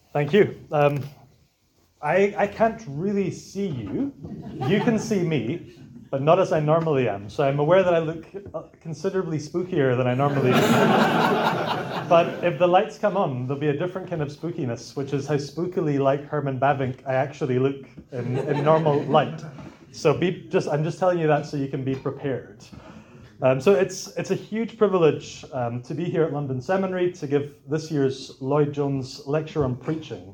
Thank you. I can't really see you. You can see me, but not as I normally am. So I'm aware that I look considerably spookier than I normally do. But if the lights come on, there'll be a different kind of spookiness, which is how spookily like Herman Bavinck I actually look in normal light. So I'm just telling you that so you can be prepared. So it's a huge privilege to be here at London Seminary to give this year's Lloyd Jones lecture on preaching.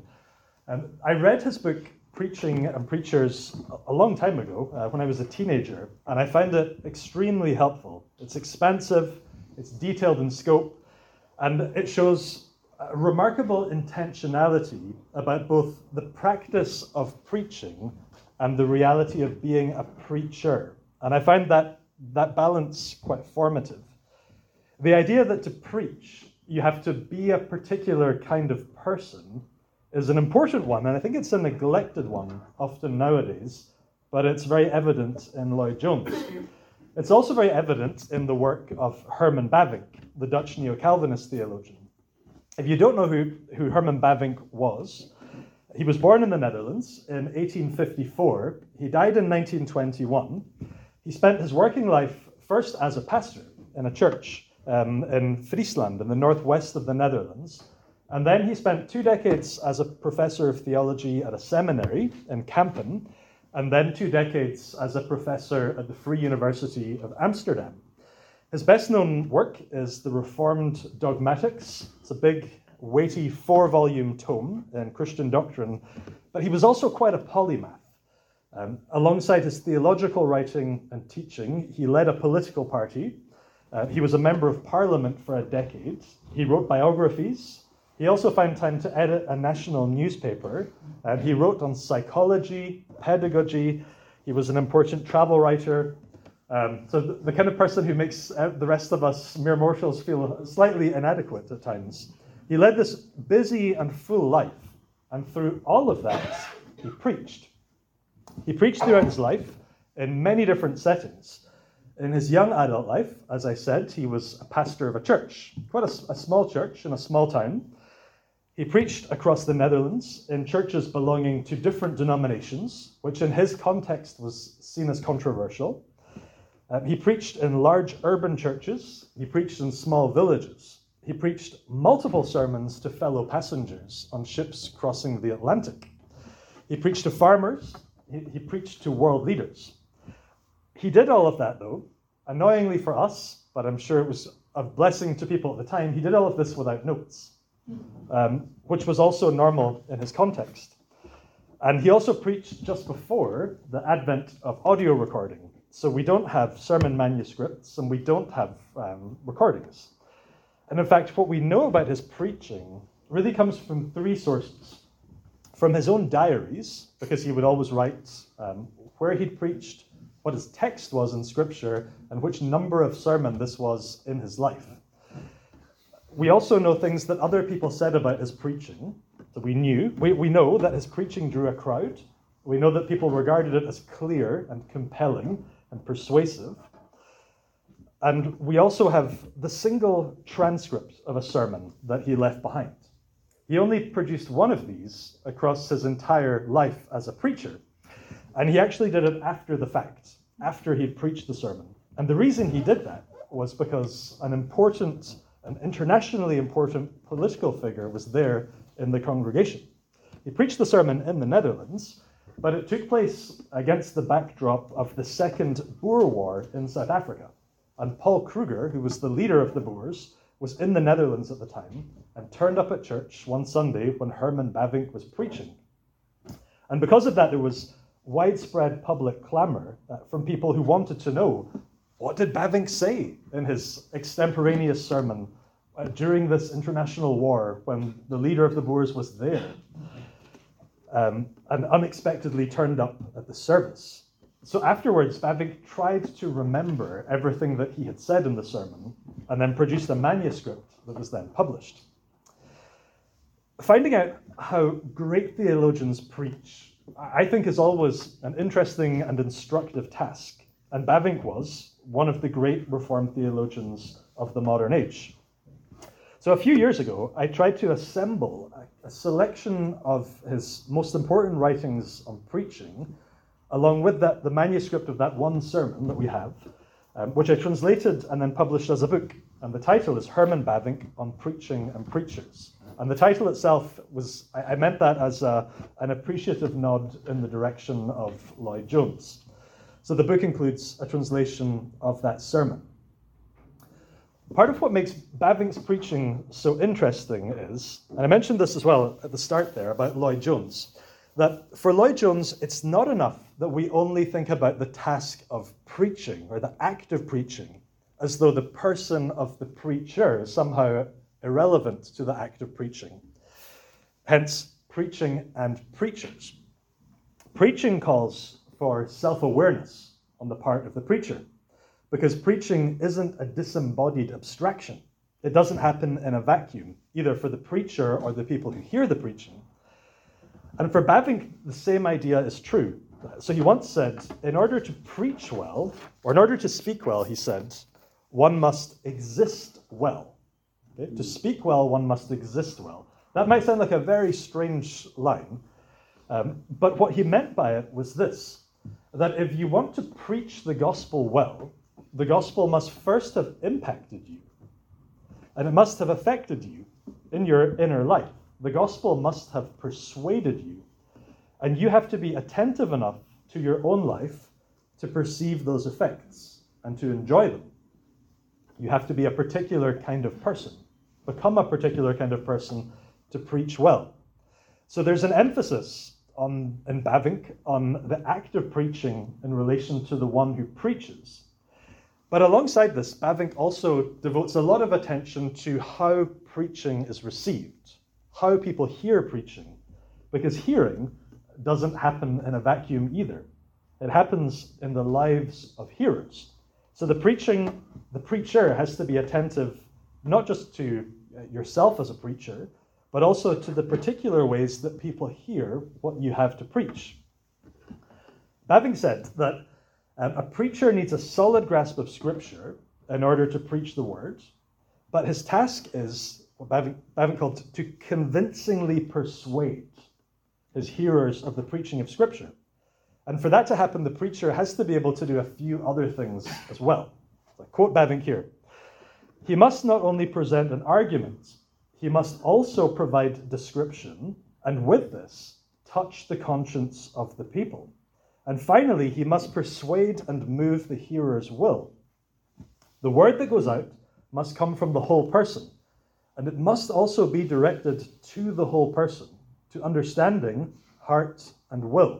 I read his book, Preaching and Preachers, a long time ago when I was a teenager, and I found it extremely helpful. It's expansive, it's detailed in scope, and it shows a remarkable intentionality about both the practice of preaching and the reality of being a preacher. And I find that balance quite formative. The idea that to preach, you have to be a particular kind of person is an important one, and I think it's a neglected one often nowadays, but it's very evident in Lloyd Jones. It's also very evident in the work of Herman Bavinck, the Dutch neo-Calvinist theologian. If you don't know who Herman Bavinck was, he was born in the Netherlands in 1854. He died in 1921. He spent his working life first as a pastor in a church in Friesland, in the northwest of the Netherlands. And then he spent 2 decades as a professor of theology at a seminary in Kampen, and then 2 decades as a professor at the Free University of Amsterdam. His best-known work is the Reformed Dogmatics. It's a big, weighty 4-volume tome in Christian doctrine, but he was also quite a polymath. Alongside his theological writing and teaching, he led a political party. He was a member of parliament for a decade. He wrote biographies. He also found time to edit a national newspaper. He wrote on psychology, pedagogy. He was an important travel writer. So the kind of person who makes the rest of us mere mortals feel slightly inadequate at times. He led this busy and full life. And through all of that, he preached. He preached throughout his life in many different settings. In his young adult life, as I said, he was a pastor of a church, quite a small church in a small town. He preached across the Netherlands in churches belonging to different denominations, which in his context was seen as controversial. He preached in large urban churches. He preached in small villages. He preached multiple sermons to fellow passengers on ships crossing the Atlantic. He preached to farmers. He preached to world leaders. He did all of that, though, annoyingly for us, but I'm sure it was a blessing to people at the time. He did all of this without notes, which was also normal in his context. And he also preached just before the advent of audio recording. So we don't have sermon manuscripts and we don't have recordings. And in fact, what we know about his preaching really comes from 3 sources. From his own diaries, because he would always write where he'd preached, what his text was in Scripture, and which number of sermon this was in his life. We also know things that other people said about his preaching. So we know that his preaching drew a crowd. We know that people regarded it as clear and compelling and persuasive. And we also have the single transcript of a sermon that he left behind. He only produced one of these across his entire life as a preacher. And he actually did it after the fact, after he'd preached the sermon. And the reason he did that was because an internationally important political figure was there in the congregation. He preached the sermon in the Netherlands, but it took place against the backdrop of the Second Boer War in South Africa. And Paul Kruger, who was the leader of the Boers, was in the Netherlands at the time and turned up at church one Sunday when Herman Bavinck was preaching. And because of that, there was widespread public clamor from people who wanted to know, what did Bavinck say in his extemporaneous sermon during this international war when the leader of the Boers was there and unexpectedly turned up at the service? So afterwards, Bavinck tried to remember everything that he had said in the sermon and then produced a manuscript that was then published. Finding out how great theologians preach, I think, is always an interesting and instructive task. And Bavinck was one of the great Reformed theologians of the modern age. So a few years ago, I tried to assemble a selection of his most important writings on preaching, along with the manuscript of that one sermon that we have, which I translated and then published as a book. And the title is Herman Bavinck on Preaching and Preachers. And the title itself was, I meant that as an appreciative nod in the direction of Lloyd Jones. So the book includes a translation of that sermon. Part of what makes Bavinck's preaching so interesting is, and I mentioned this as well at the start there about Lloyd Jones, that for Lloyd Jones, it's not enough that we only think about the task of preaching or the act of preaching as though the person of the preacher is somehow irrelevant to the act of preaching. Hence, preaching and preachers. Preaching calls for self-awareness on the part of the preacher, because preaching isn't a disembodied abstraction. It doesn't happen in a vacuum, either for the preacher or the people who hear the preaching. And for Bavinck, the same idea is true. So he once said, in order to preach well, or in order to speak well, he said, one must exist well. Okay? To speak well, one must exist well. That might sound like a very strange line, but what he meant by it was this, that if you want to preach the gospel well, the gospel must first have impacted you, and it must have affected you in your inner life. The gospel must have persuaded you, and you have to be attentive enough to your own life to perceive those effects and to enjoy them. You have to be a particular kind of person, become a particular kind of person to preach well. So there's an emphasis in Bavinck on the act of preaching in relation to the one who preaches. But alongside this, Bavinck also devotes a lot of attention to how preaching is received, how people hear preaching, because hearing doesn't happen in a vacuum either. It happens in the lives of hearers. So the preacher has to be attentive not just to yourself as a preacher, but also to the particular ways that people hear what you have to preach. Bavinck said that a preacher needs a solid grasp of Scripture in order to preach the word, but his task is what Bavinck called to convincingly persuade his hearers of the preaching of Scripture. And for that to happen, the preacher has to be able to do a few other things as well. I quote Bavinck here. He must not only present an argument, he must also provide description, and with this, touch the conscience of the people. And finally, he must persuade and move the hearer's will. The word that goes out must come from the whole person, and it must also be directed to the whole person, to understanding, heart, and will.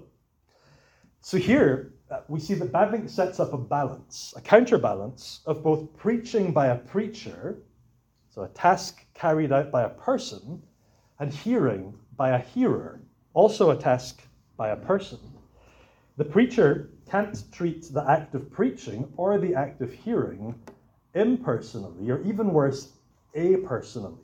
So here, we see that Bavinck sets up a balance, a counterbalance of both preaching by a preacher, so a task carried out by a person, and hearing by a hearer, also a task by a person. The preacher can't treat the act of preaching or the act of hearing impersonally, or even worse, apersonally.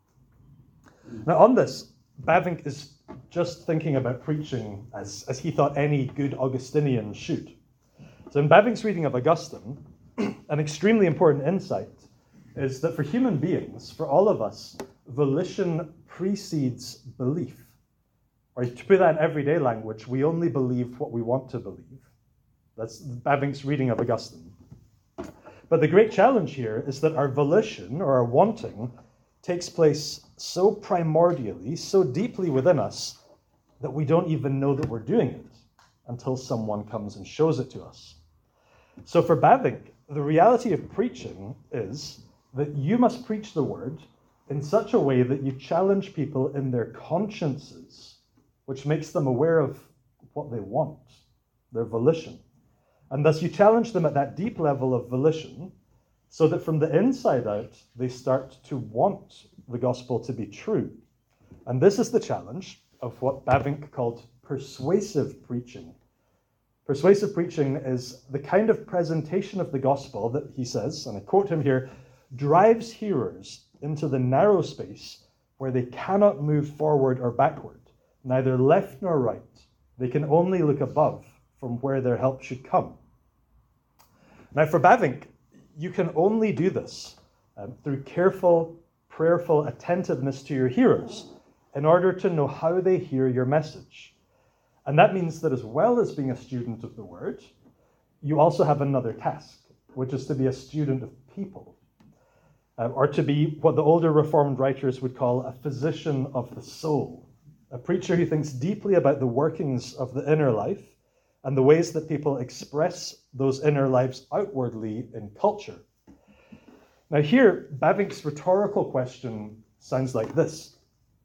Now on this, Bavinck is just thinking about preaching as he thought any good Augustinian should. So in Bavinck's reading of Augustine, an extremely important insight is that for human beings, for all of us, volition precedes belief. Or to put that in everyday language, we only believe what we want to believe. That's Bavinck's reading of Augustine. But the great challenge here is that our volition, or our wanting, takes place so primordially, so deeply within us, that we don't even know that we're doing it until someone comes and shows it to us. So for Bavinck, the reality of preaching is that you must preach the word in such a way that you challenge people in their consciences, which makes them aware of what they want, their volition. And thus you challenge them at that deep level of volition so that from the inside out, they start to want the gospel to be true. And this is the challenge of what Bavinck called persuasive preaching. Persuasive preaching is the kind of presentation of the gospel that, he says, and I quote him here, drives hearers into the narrow space where they cannot move forward or backward, neither left nor right. They can only look above from where their help should come. Now for Bavinck, you can only do this through careful, prayerful attentiveness to your hearers in order to know how they hear your message. And that means that as well as being a student of the word, you also have another task, which is to be a student of people, or to be what the older Reformed writers would call a physician of the soul, a preacher who thinks deeply about the workings of the inner life and the ways that people express those inner lives outwardly in culture. Now here, Bavinck's rhetorical question sounds like this.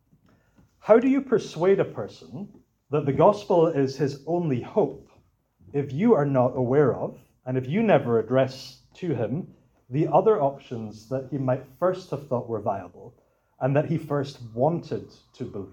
How do you persuade a person that the gospel is his only hope if you are not aware of, and if you never address to him, the other options that he might first have thought were viable and that he first wanted to believe?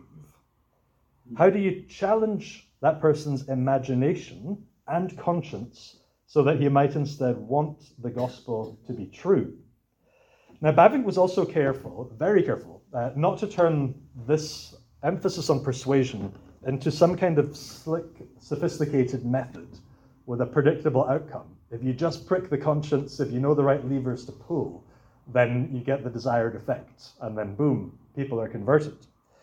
How do you challenge that person's imagination and conscience so that he might instead want the gospel to be true? Now, Bavinck was also careful, very careful, not to turn this emphasis on persuasion into some kind of slick, sophisticated method with a predictable outcome. If you just prick the conscience, if you know the right levers to pull, then you get the desired effect, and then boom, people are converted.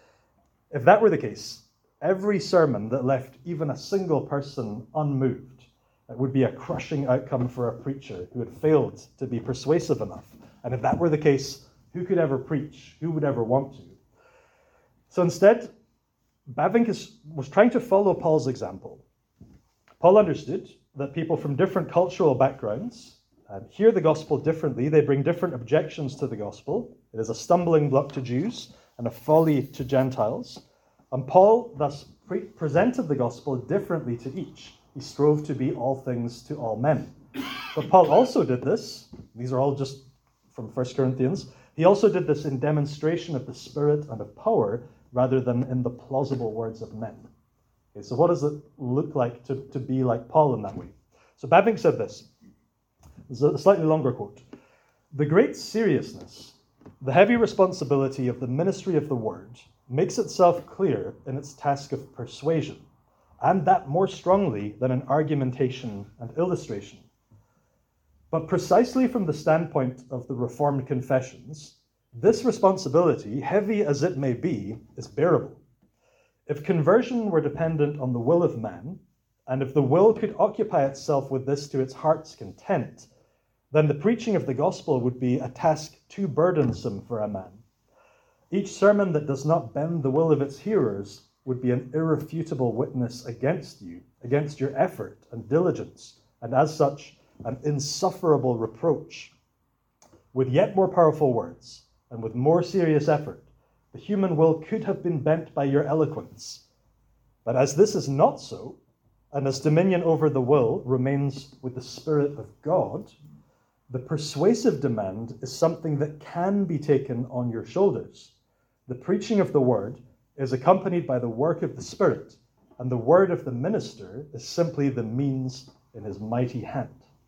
If that were the case, every sermon that left even a single person unmoved would be a crushing outcome for a preacher who had failed to be persuasive enough. And if that were the case, who could ever preach? Who would ever want to? So instead, Bavinck was trying to follow Paul's example. Paul understood that people from different cultural backgrounds hear the gospel differently. They bring different objections to the gospel. It is a stumbling block to Jews and a folly to Gentiles. And Paul thus presented the gospel differently to each. He strove to be all things to all men. But Paul also did this. These are all just from 1 Corinthians. He also did this in demonstration of the Spirit and of power rather than in the plausible words of men. Okay, so what does it look like to be like Paul in that way? So Bavinck said this. This is a slightly longer quote. The great seriousness, the heavy responsibility of the ministry of the word makes itself clear in its task of persuasion, and that more strongly than in argumentation and illustration. But precisely from the standpoint of the Reformed confessions, this responsibility, heavy as it may be, is bearable. If conversion were dependent on the will of man, and if the will could occupy itself with this to its heart's content, then the preaching of the gospel would be a task too burdensome for a man. Each sermon that does not bend the will of its hearers would be an irrefutable witness against you, against your effort and diligence, and as such, an insufferable reproach. With yet more powerful words, and with more serious effort, the human will could have been bent by your eloquence. But as this is not so, and as dominion over the will remains with the Spirit of God, the persuasive demand is something that can be taken on your shoulders. The preaching of the word is accompanied by the work of the Spirit, and the word of the minister is simply the means in his mighty hand.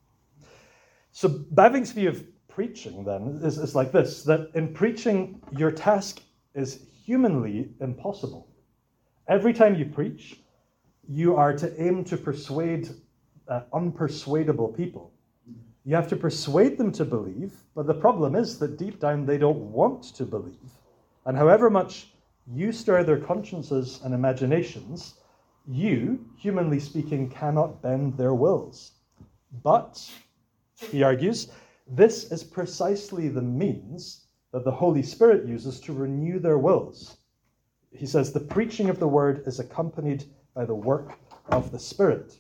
So Bavinck's view of preaching, then, is like this, that in preaching, your task is humanly impossible. Every time you preach, you are to aim to persuade unpersuadable people. You have to persuade them to believe, but the problem is that deep down they don't want to believe. And however much you stir their consciences and imaginations, you, humanly speaking, cannot bend their wills. But, he argues, this is precisely the means that the Holy Spirit uses to renew their wills. He says the preaching of the word is accompanied by the work of the Spirit.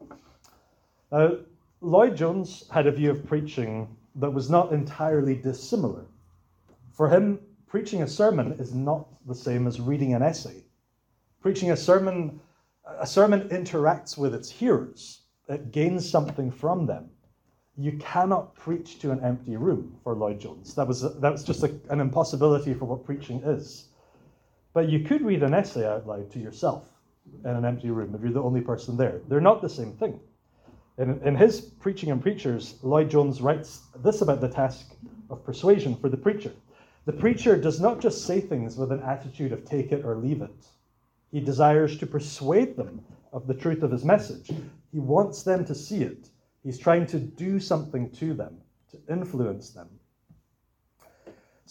Now, Lloyd-Jones had a view of preaching that was not entirely dissimilar. For him, preaching a sermon is not the same as reading an essay. Preaching a sermon interacts with its hearers. It gains something from them. You cannot preach to an empty room for Lloyd-Jones. That was just an impossibility for what preaching is. But you could read an essay out loud to yourself in an empty room if you're the only person there. They're not the same thing. In his Preaching and Preachers, Lloyd-Jones writes this about the task of persuasion for the preacher. The preacher does not just say things with an attitude of take it or leave it. He desires to persuade them of the truth of his message. He wants them to see it. He's trying to do something to them, to influence them.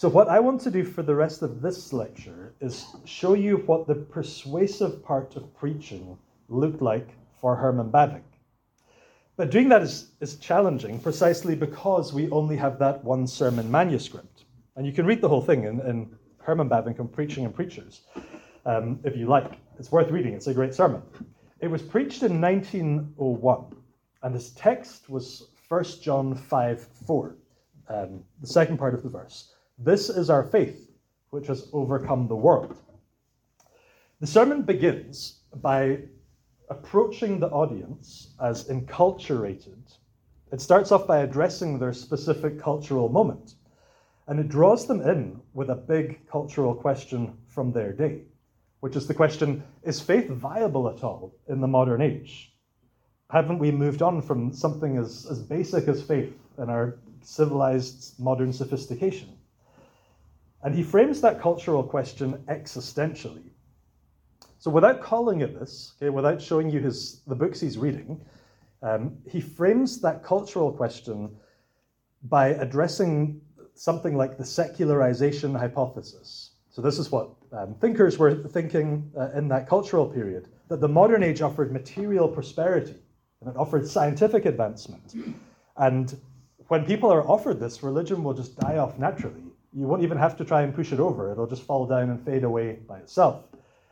So what I want to do for the rest of this lecture is show you what the persuasive part of preaching looked like for Herman Bavinck. But doing that is challenging precisely because we only have that one sermon manuscript. And you can read the whole thing in Herman Bavinck on Preaching and Preachers, if you like. It's worth reading. It's a great sermon. It was preached in 1901, and this text was 1 John 5:4, the second part of the verse. This is our faith, which has overcome the world. The sermon begins by approaching the audience as enculturated. It starts off by addressing their specific cultural moment, and it draws them in with a big cultural question from their day, which is the question, is faith viable at all in the modern age? Haven't we moved on from something as basic as faith in our civilized modern sophistication? And he frames that cultural question existentially. So without calling it this, okay, without showing you the books he's reading, he frames that cultural question by addressing something like the secularization hypothesis. So this is what thinkers were thinking in that cultural period, that the modern age offered material prosperity and it offered scientific advancement. And when people are offered this, religion will just die off naturally. You won't even have to try and push it over. It'll just fall down and fade away by itself.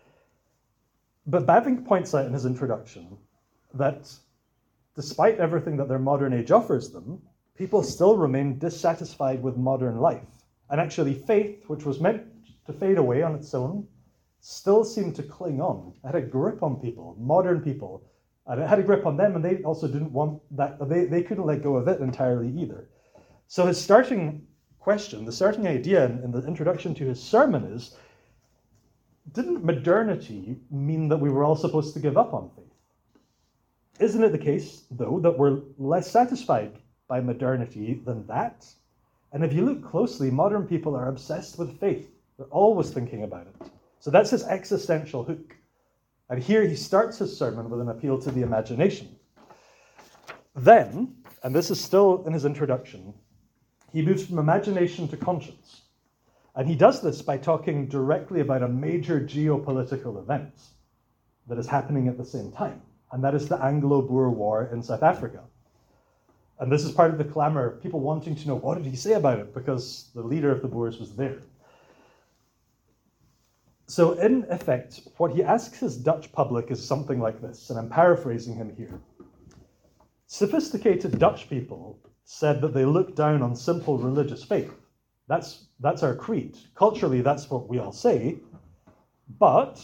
But Bavinck points out in his introduction that despite everything that their modern age offers them, people still remain dissatisfied with modern life. And actually faith, which was meant to fade away on its own, still seemed to cling on. It had a grip on people, modern people, and it had a grip on them, and they also didn't want that, they couldn't let go of it entirely either. So his starting question, the starting idea in the introduction to his sermon is, didn't modernity mean that we were all supposed to give up on faith? Isn't it the case, though, that we're less satisfied by modernity than that? And if you look closely, modern people are obsessed with faith. They're always thinking about it. So that's his existential hook. And here he starts his sermon with an appeal to the imagination. Then, and this is still in his introduction, he moves from imagination to conscience. And he does this by talking directly about a major geopolitical event that is happening at the same time. And that is the Anglo-Boer War in South Africa. And this is part of the clamor, people wanting to know, what did he say about it? Because the leader of the Boers was there. So in effect, what he asks his Dutch public is something like this, and I'm paraphrasing him here. Sophisticated Dutch people said that they looked down on simple religious faith. That's our creed. Culturally, that's what we all say. But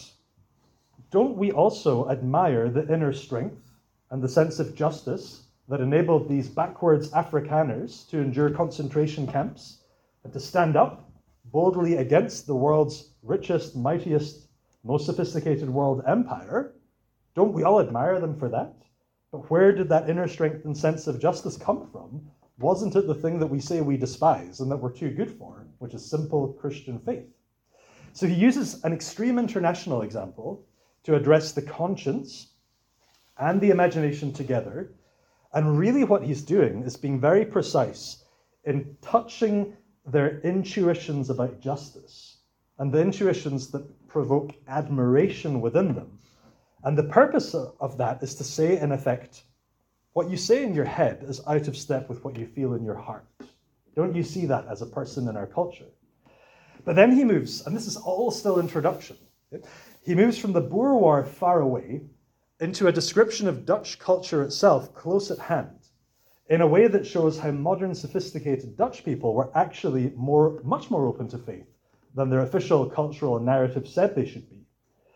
don't we also admire the inner strength and the sense of justice that enabled these backwards Afrikaners to endure concentration camps and to stand up boldly against the world's richest, mightiest, most sophisticated world empire? Don't we all admire them for that? But where did that inner strength and sense of justice come from? Wasn't it the thing that we say we despise and that we're too good for, which is simple Christian faith? So he uses an extreme international example to address the conscience and the imagination together. And really what he's doing is being very precise in touching their intuitions about justice and the intuitions that provoke admiration within them. And the purpose of that is to say, in effect, what you say in your head is out of step with what you feel in your heart. Don't you see that as a person in our culture? But then he moves, and this is all still introduction, he moves from the Boer War far away into a description of Dutch culture itself close at hand, in a way that shows how modern, sophisticated Dutch people were actually much more open to faith than their official cultural narrative said they should be.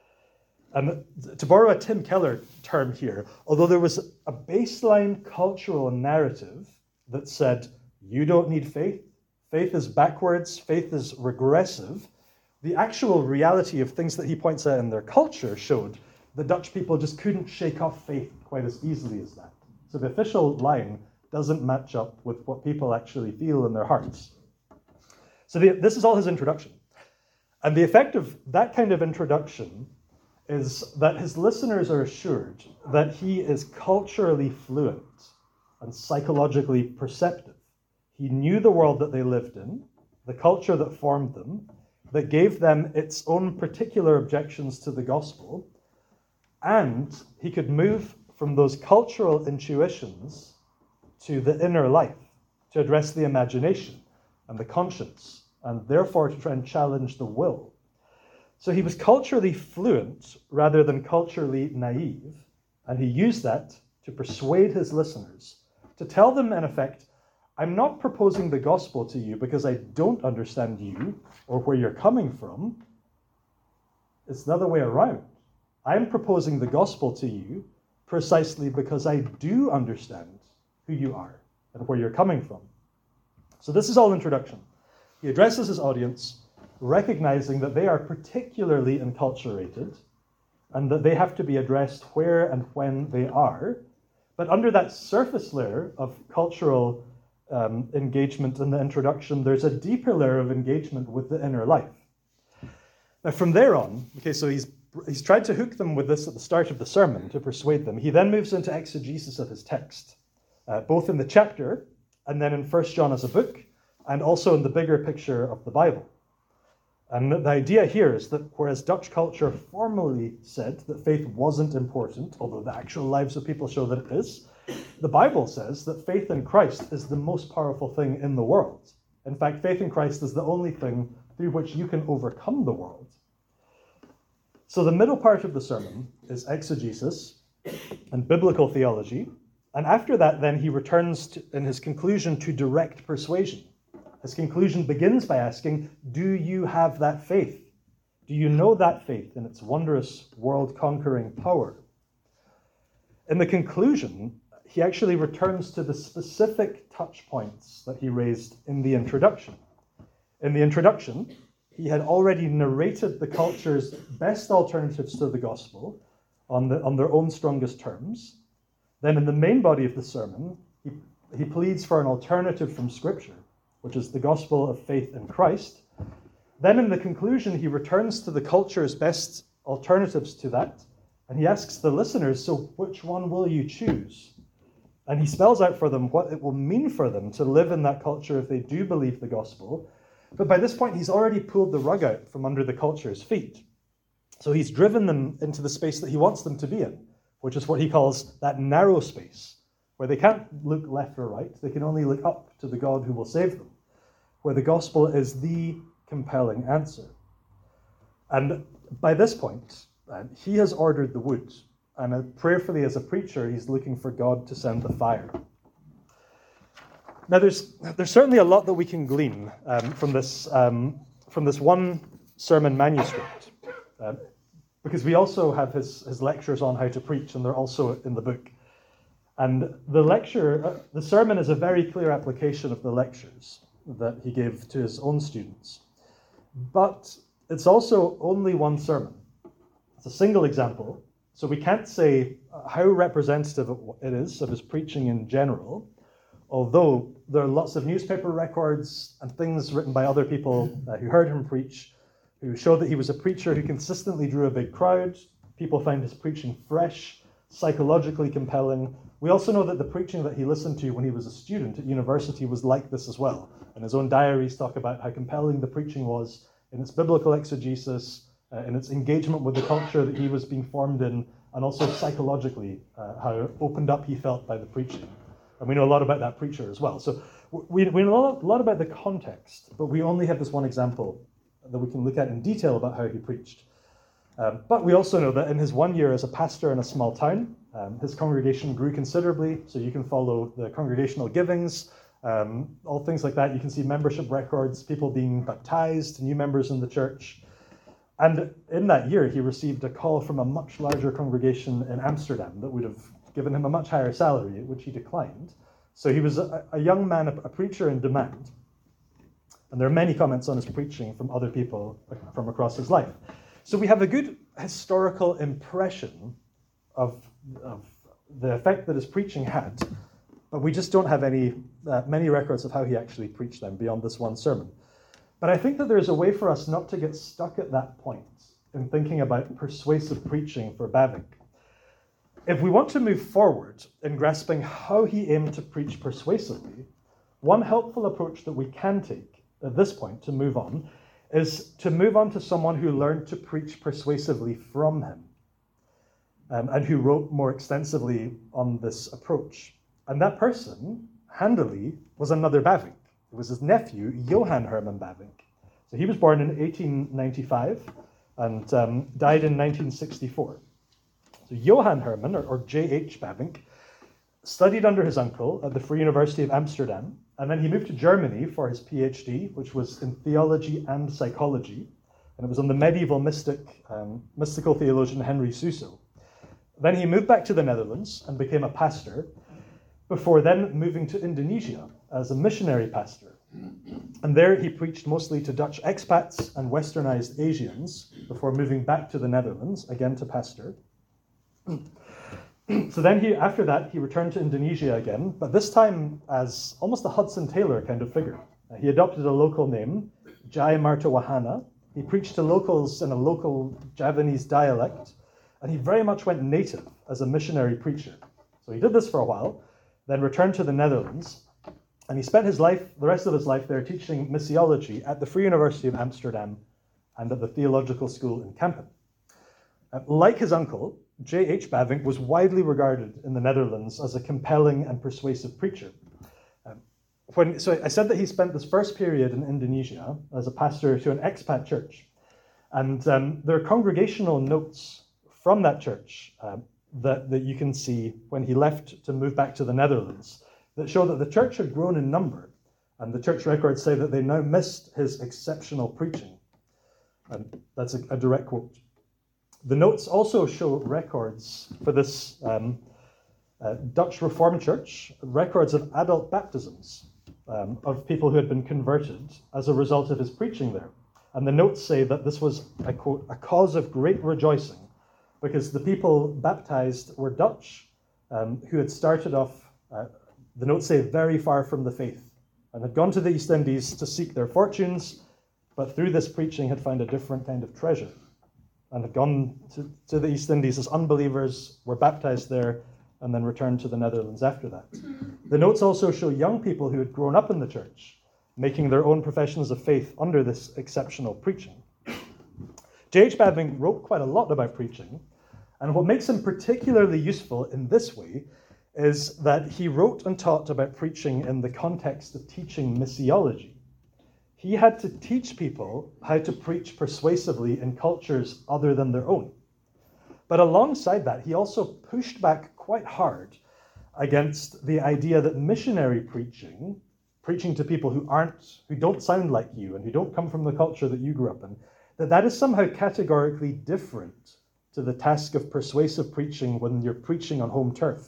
And to borrow a Tim Keller term here, although there was a baseline cultural narrative that said, you don't need faith, faith is backwards, faith is regressive, the actual reality of things that he points out in their culture showed the Dutch people just couldn't shake off faith quite as easily as that. So the official line doesn't match up with what people actually feel in their hearts. So this is all his introduction. And the effect of that kind of introduction is that his listeners are assured that he is culturally fluent and psychologically perceptive. He knew the world that they lived in, the culture that formed them, that gave them its own particular objections to the gospel, and he could move from those cultural intuitions to the inner life, to address the imagination and the conscience, and therefore to try and challenge the will. So he was culturally fluent rather than culturally naive, and he used that to persuade his listeners, to tell them, in effect, I'm not proposing the gospel to you because I don't understand you or where you're coming from. It's the other way around. I'm proposing the gospel to you precisely because I do understand who you are and where you're coming from. So this is all introduction. He addresses his audience, recognizing that they are particularly enculturated and that they have to be addressed where and when they are. But under that surface layer of cultural engagement in the introduction, there's a deeper layer of engagement with the inner life. Now from there on, okay, so he's tried to hook them with this at the start of the sermon to persuade them. He then moves into exegesis of his text, both in the chapter and then in 1 John as a book, and also in the bigger picture of the Bible. And the idea here is that whereas Dutch culture formally said that faith wasn't important, although the actual lives of people show that it is, the Bible says that faith in Christ is the most powerful thing in the world. In fact, faith in Christ is the only thing through which you can overcome the world. So the middle part of the sermon is exegesis and biblical theology. And after that, then he returns to, in his conclusion, to direct persuasion. His conclusion begins by asking, do you have that faith? Do you know that faith in its wondrous world-conquering power? In the conclusion, he actually returns to the specific touch points that he raised in the introduction. In the introduction, he had already narrated the culture's best alternatives to the gospel on their own strongest terms. Then in the main body of the sermon, he pleads for an alternative from Scripture, which is the gospel of faith in Christ. Then in the conclusion, he returns to the culture's best alternatives to that, and he asks the listeners, so which one will you choose? And he spells out for them what it will mean for them to live in that culture if they do believe the gospel. But by this point, he's already pulled the rug out from under the culture's feet. So he's driven them into the space that he wants them to be in, which is what he calls that narrow space, where they can't look left or right, they can only look up to the God who will save them, where the gospel is the compelling answer. And by this point, he has ordered the wood, and prayerfully as a preacher, he's looking for God to send the fire. Now, there's certainly a lot that we can glean from this one sermon manuscript, because we also have his lectures on how to preach, and they're also in the book. And the sermon is a very clear application of the lectures that he gave to his own students. But it's also only one sermon. It's a single example, so we can't say how representative it is of his preaching in general, although there are lots of newspaper records and things written by other people who heard him preach, who show that he was a preacher who consistently drew a big crowd. People found his preaching fresh, psychologically compelling. We also know that the preaching that he listened to when he was a student at university was like this as well. And his own diaries talk about how compelling the preaching was in its biblical exegesis, in its engagement with the culture that he was being formed in, and also psychologically, how opened up he felt by the preaching. And we know a lot about that preacher as well. So we know a lot about the context, but we only have this one example that we can look at in detail about how he preached. But we also know that in his 1 year as a pastor in a small town, his congregation grew considerably, so you can follow the congregational givings, all things like that. You can see membership records, people being baptized, new members in the church. And in that year, he received a call from a much larger congregation in Amsterdam that would have given him a much higher salary, which he declined. So he was a young man, a preacher in demand. And there are many comments on his preaching from other people from across his life. So we have a good historical impression of the effect that his preaching had, but we just don't have many records of how he actually preached them beyond this one sermon. But I think that there's a way for us not to get stuck at that point in thinking about persuasive preaching for Bavinck. If we want to move forward in grasping how he aimed to preach persuasively, one helpful approach that we can take at this point to move on is to move on to someone who learned to preach persuasively from him, and who wrote more extensively on this approach. And that person, handily, was another Bavinck. It was his nephew, Johann Herman Bavinck. So he was born in 1895 and died in 1964. So Johann Herman, or J.H. Bavinck, studied under his uncle at the Free University of Amsterdam, and then he moved to Germany for his PhD, which was in theology and psychology, and it was on the medieval mystical theologian Henry Suso. Then he moved back to the Netherlands and became a pastor, before then moving to Indonesia as a missionary pastor. And there he preached mostly to Dutch expats and westernized Asians before moving back to the Netherlands, again to pastor. So then after that, he returned to Indonesia again, but this time as almost a Hudson Taylor kind of figure. He adopted a local name, Jai Martawahana. He preached to locals in a local Javanese dialect, and he very much went native as a missionary preacher. So he did this for a while, then returned to the Netherlands, and he spent the rest of his life there teaching missiology at the Free University of Amsterdam and at the Theological School in Kampen. Like his uncle, J.H. Bavinck was widely regarded in the Netherlands as a compelling and persuasive preacher. So I said that he spent this first period in Indonesia as a pastor to an expat church. And there are congregational notes from that church that you can see when he left to move back to the Netherlands that show that the church had grown in number. And the church records say that they now missed his exceptional preaching. And that's a direct quote. The notes also show records for this Dutch Reformed Church, records of adult baptisms of people who had been converted as a result of his preaching there. And the notes say that this was, I quote, a cause of great rejoicing, because the people baptized were Dutch who had started off, the notes say, very far from the faith, and had gone to the East Indies to seek their fortunes, but through this preaching had found a different kind of treasure, and had gone to the East Indies as unbelievers, were baptized there, and then returned to the Netherlands after that. The notes also show young people who had grown up in the church, making their own professions of faith under this exceptional preaching. J.H. Bavinck wrote quite a lot about preaching, and what makes him particularly useful in this way is that he wrote and taught about preaching in the context of teaching missiology. He had to teach people how to preach persuasively in cultures other than their own. But alongside that, he also pushed back quite hard against the idea that missionary preaching to people who don't sound like you and who don't come from the culture that you grew up in, that is somehow categorically different to the task of persuasive preaching when you're preaching on home turf.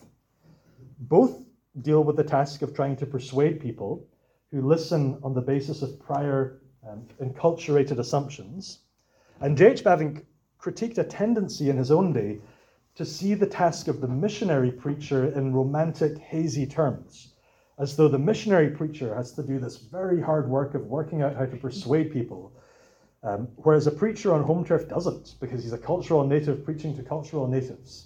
Both deal with the task of trying to persuade people who listen on the basis of prior enculturated assumptions. And J.H. Bavinck critiqued a tendency in his own day to see the task of the missionary preacher in romantic, hazy terms, as though the missionary preacher has to do this very hard work of working out how to persuade people, whereas a preacher on home turf doesn't, because he's a cultural native preaching to cultural natives.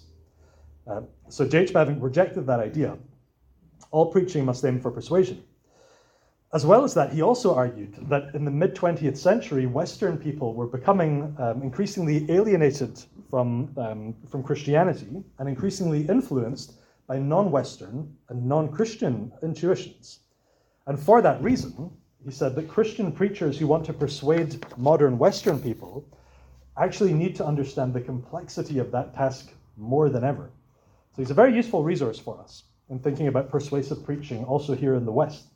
So J.H. Bavinck rejected that idea. All preaching must aim for persuasion. As well as that, he also argued that in the mid-20th century, Western people were becoming increasingly alienated from Christianity and increasingly influenced by non-Western and non-Christian intuitions. And for that reason, he said that Christian preachers who want to persuade modern Western people actually need to understand the complexity of that task more than ever. So he's a very useful resource for us in thinking about persuasive preaching also here in the West.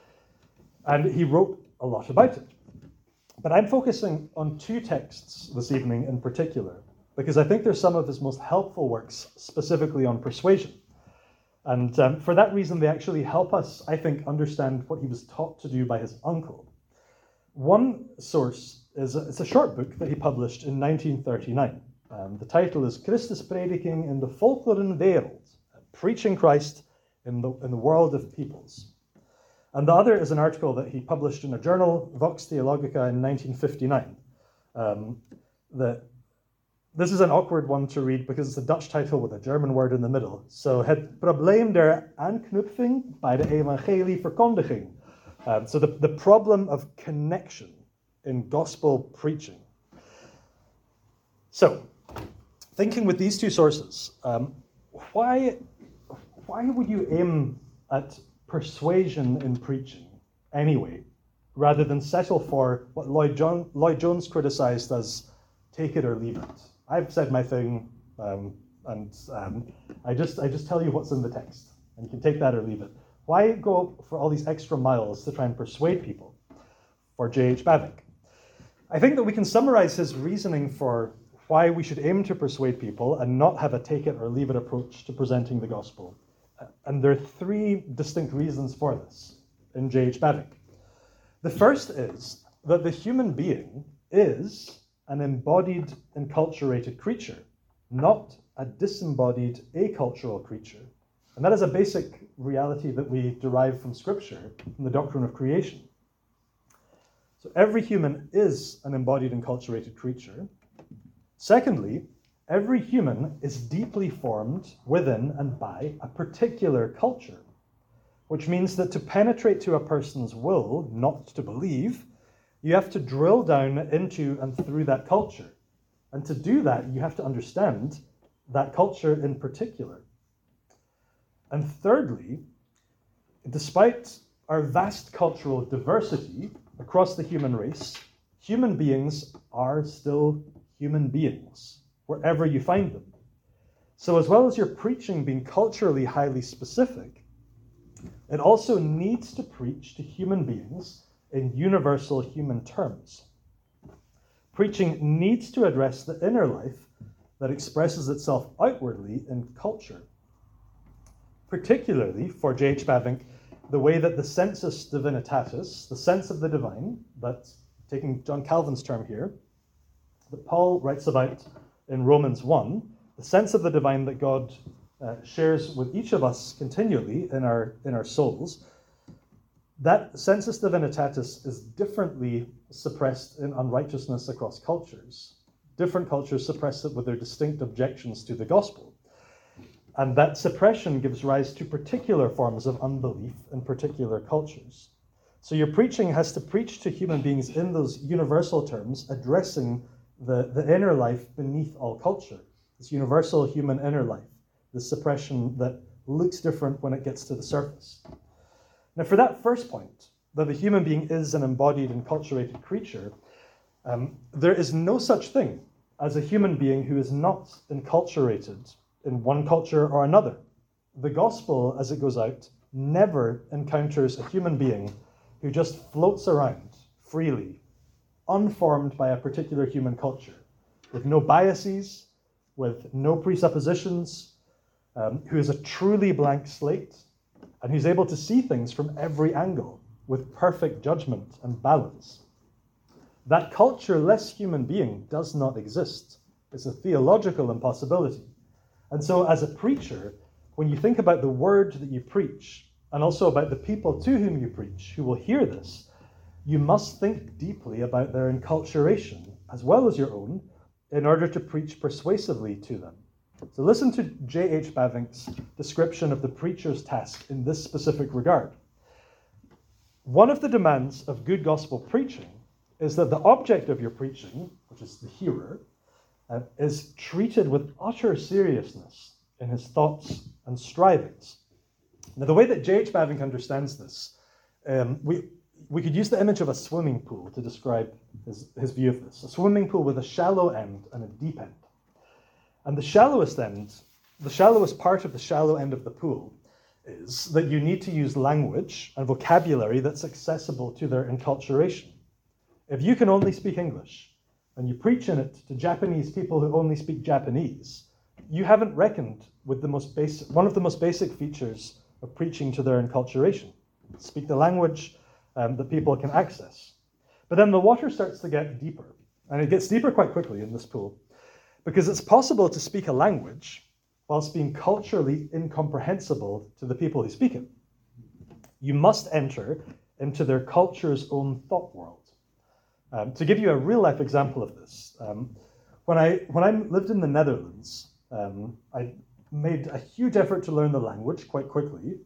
And he wrote a lot about it. But I'm focusing on two texts this evening in particular, because I think they're some of his most helpful works specifically on persuasion. And for that reason, they actually help us, I think, understand what he was taught to do by his uncle. One source it's a short book that he published in 1939. The title is Christus Prediking in de Volkeren Wereld, Preaching Christ in the World of Peoples. And the other is an article that he published in a journal, Vox Theologica, in 1959. This is an awkward one to read because it's a Dutch title with a German word in the middle. So, het probleem der aanknüpfing bij de evangelieverkondiging So the problem of connection in gospel preaching. So, thinking with these two sources, why would you aim at persuasion in preaching anyway, rather than settle for what Lloyd Jones criticized as take it or leave it? I've said my thing, and I just tell you what's in the text, and you can take that or leave it. Why go for all these extra miles to try and persuade people? For J.H. Bavinck, I think that we can summarize his reasoning for why we should aim to persuade people and not have a take it or leave it approach to presenting the gospel. And there are three distinct reasons for this in J.H. Bavinck. The first is that the human being is an embodied, enculturated creature, not a disembodied, acultural creature. And that is a basic reality that we derive from Scripture, from the doctrine of creation. So every human is an embodied, enculturated creature. Secondly, every human is deeply formed within and by a particular culture, which means that to penetrate to a person's will not to believe, you have to drill down into and through that culture. And to do that, you have to understand that culture in particular. And thirdly, despite our vast cultural diversity across the human race, human beings are still human beings, wherever you find them. So as well as your preaching being culturally highly specific, it also needs to preach to human beings in universal human terms. Preaching needs to address the inner life that expresses itself outwardly in culture. Particularly, for J.H. Bavinck, the way that the sensus divinitatis, the sense of the divine, but taking John Calvin's term here, that Paul writes about in Romans 1, the sense of the divine that God shares with each of us continually in our souls, that sensus divinitatis is differently suppressed in unrighteousness across cultures. Different cultures suppress it with their distinct objections to the gospel. And that suppression gives rise to particular forms of unbelief in particular cultures. So your preaching has to preach to human beings in those universal terms, addressing the inner life beneath all culture, this universal human inner life, this suppression that looks different when it gets to the surface. Now, for that first point, that the human being is an embodied, enculturated creature, there is no such thing as a human being who is not enculturated in one culture or another. The gospel, as it goes out, never encounters a human being who just floats around freely, unformed by a particular human culture, with no biases, with no presuppositions, who is a truly blank slate, and who's able to see things from every angle with perfect judgment and balance. That culture-less human being does not exist. It's a theological impossibility. And so as a preacher, when you think about the word that you preach, and also about the people to whom you preach, who will hear this, you must think deeply about their enculturation, as well as your own, in order to preach persuasively to them. So listen to J.H. Bavinck's description of the preacher's task in this specific regard. One of the demands of good gospel preaching is that the object of your preaching, which is the hearer, is treated with utter seriousness in his thoughts and strivings. Now, the way that J.H. Bavinck understands this, we could use the image of a swimming pool to describe his view of this. A swimming pool with a shallow end and a deep end. And the shallowest part of the shallow end of the pool is that you need to use language and vocabulary that's accessible to their enculturation. If you can only speak English, and you preach in it to Japanese people who only speak Japanese, you haven't reckoned with one of the most basic features of preaching to their enculturation. Speak the language that people can access. But then the water starts to get deeper, and it gets deeper quite quickly in this pool, because it's possible to speak a language whilst being culturally incomprehensible to the people who speak it. You must enter into their culture's own thought world. To give you a real-life example of this, when I lived in the Netherlands, I made a huge effort to learn the language quite quickly,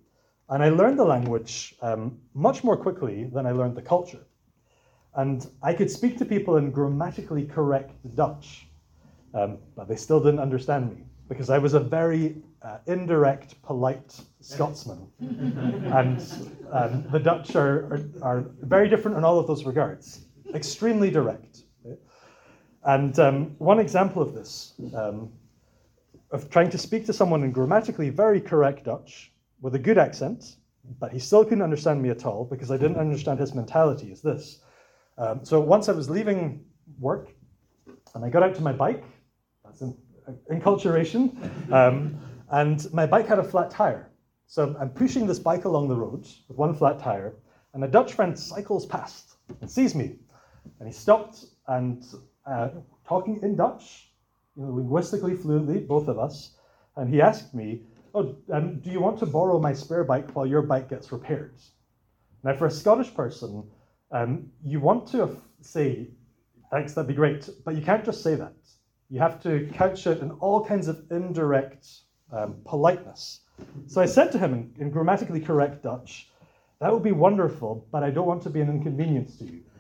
And I learned the language much more quickly than I learned the culture. And I could speak to people in grammatically correct Dutch, but they still didn't understand me because I was a very indirect, polite Scotsman. And the Dutch are very different in all of those regards, extremely direct. Okay? And one example of this, of trying to speak to someone in grammatically very correct Dutch with a good accent, but he still couldn't understand me at all because I didn't understand his mentality, is this. So once I was leaving work and I got out to my bike, that's enculturation, and my bike had a flat tire. So I'm pushing this bike along the road with one flat tire, and a Dutch friend cycles past and sees me. And he stopped and talking in Dutch, linguistically fluently, both of us, and he asked me, do you want to borrow my spare bike while your bike gets repaired? Now, for a Scottish person, you want to say, thanks, that'd be great, but you can't just say that. You have to couch it in all kinds of indirect politeness. So I said to him in grammatically correct Dutch, that would be wonderful, but I don't want to be an inconvenience to you.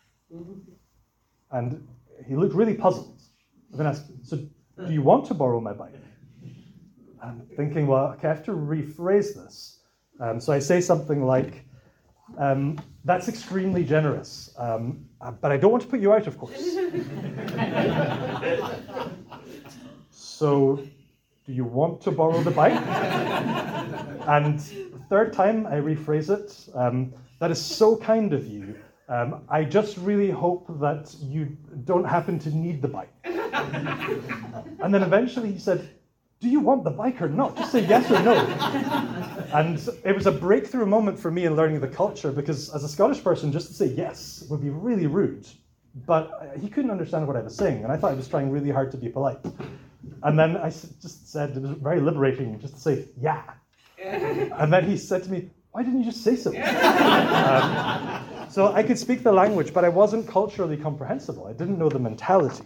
And he looked really puzzled. And then asked, so do you want to borrow my bike? I'm thinking, well, okay, I have to rephrase this. So I say something like, that's extremely generous, but I don't want to put you out, of course. So, do you want to borrow the bike? And the third time I rephrase it, that is so kind of you. I just really hope that you don't happen to need the bike. And then eventually he said, do you want the bike or not? Just say yes or no. And it was a breakthrough moment for me in learning the culture because as a Scottish person, just to say yes would be really rude. But he couldn't understand what I was saying, and I thought I was trying really hard to be polite. And then I just said, it was very liberating just to say, yeah. And then he said to me, why didn't you just say so? So I could speak the language, but I wasn't culturally comprehensible. I didn't know the mentality.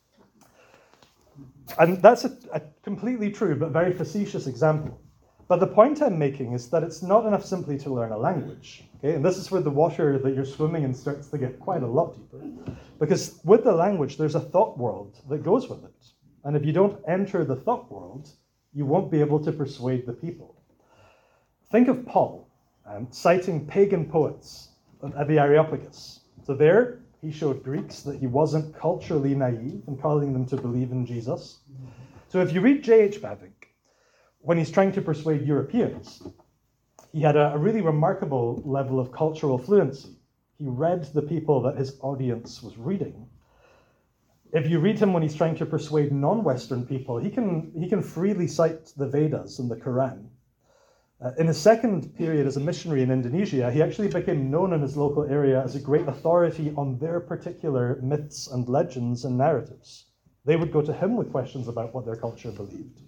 And that's a completely true but very facetious example. But the point I'm making is that it's not enough simply to learn a language. Okay? And this is where the water that you're swimming in starts to get quite a lot deeper. Because with the language, there's a thought world that goes with it. And if you don't enter the thought world, you won't be able to persuade the people. Think of Paul citing pagan poets at the Areopagus. So there, he showed Greeks that he wasn't culturally naive and calling them to believe in Jesus. So if you read J.H. Bavinck, when he's trying to persuade Europeans, he had a really remarkable level of cultural fluency. He read the people that his audience was reading. If you read him when he's trying to persuade non-Western people, he can freely cite the Vedas and the Quran. In his second period as a missionary in Indonesia, he actually became known in his local area as a great authority on their particular myths and legends and narratives. They would go to him with questions about what their culture believed.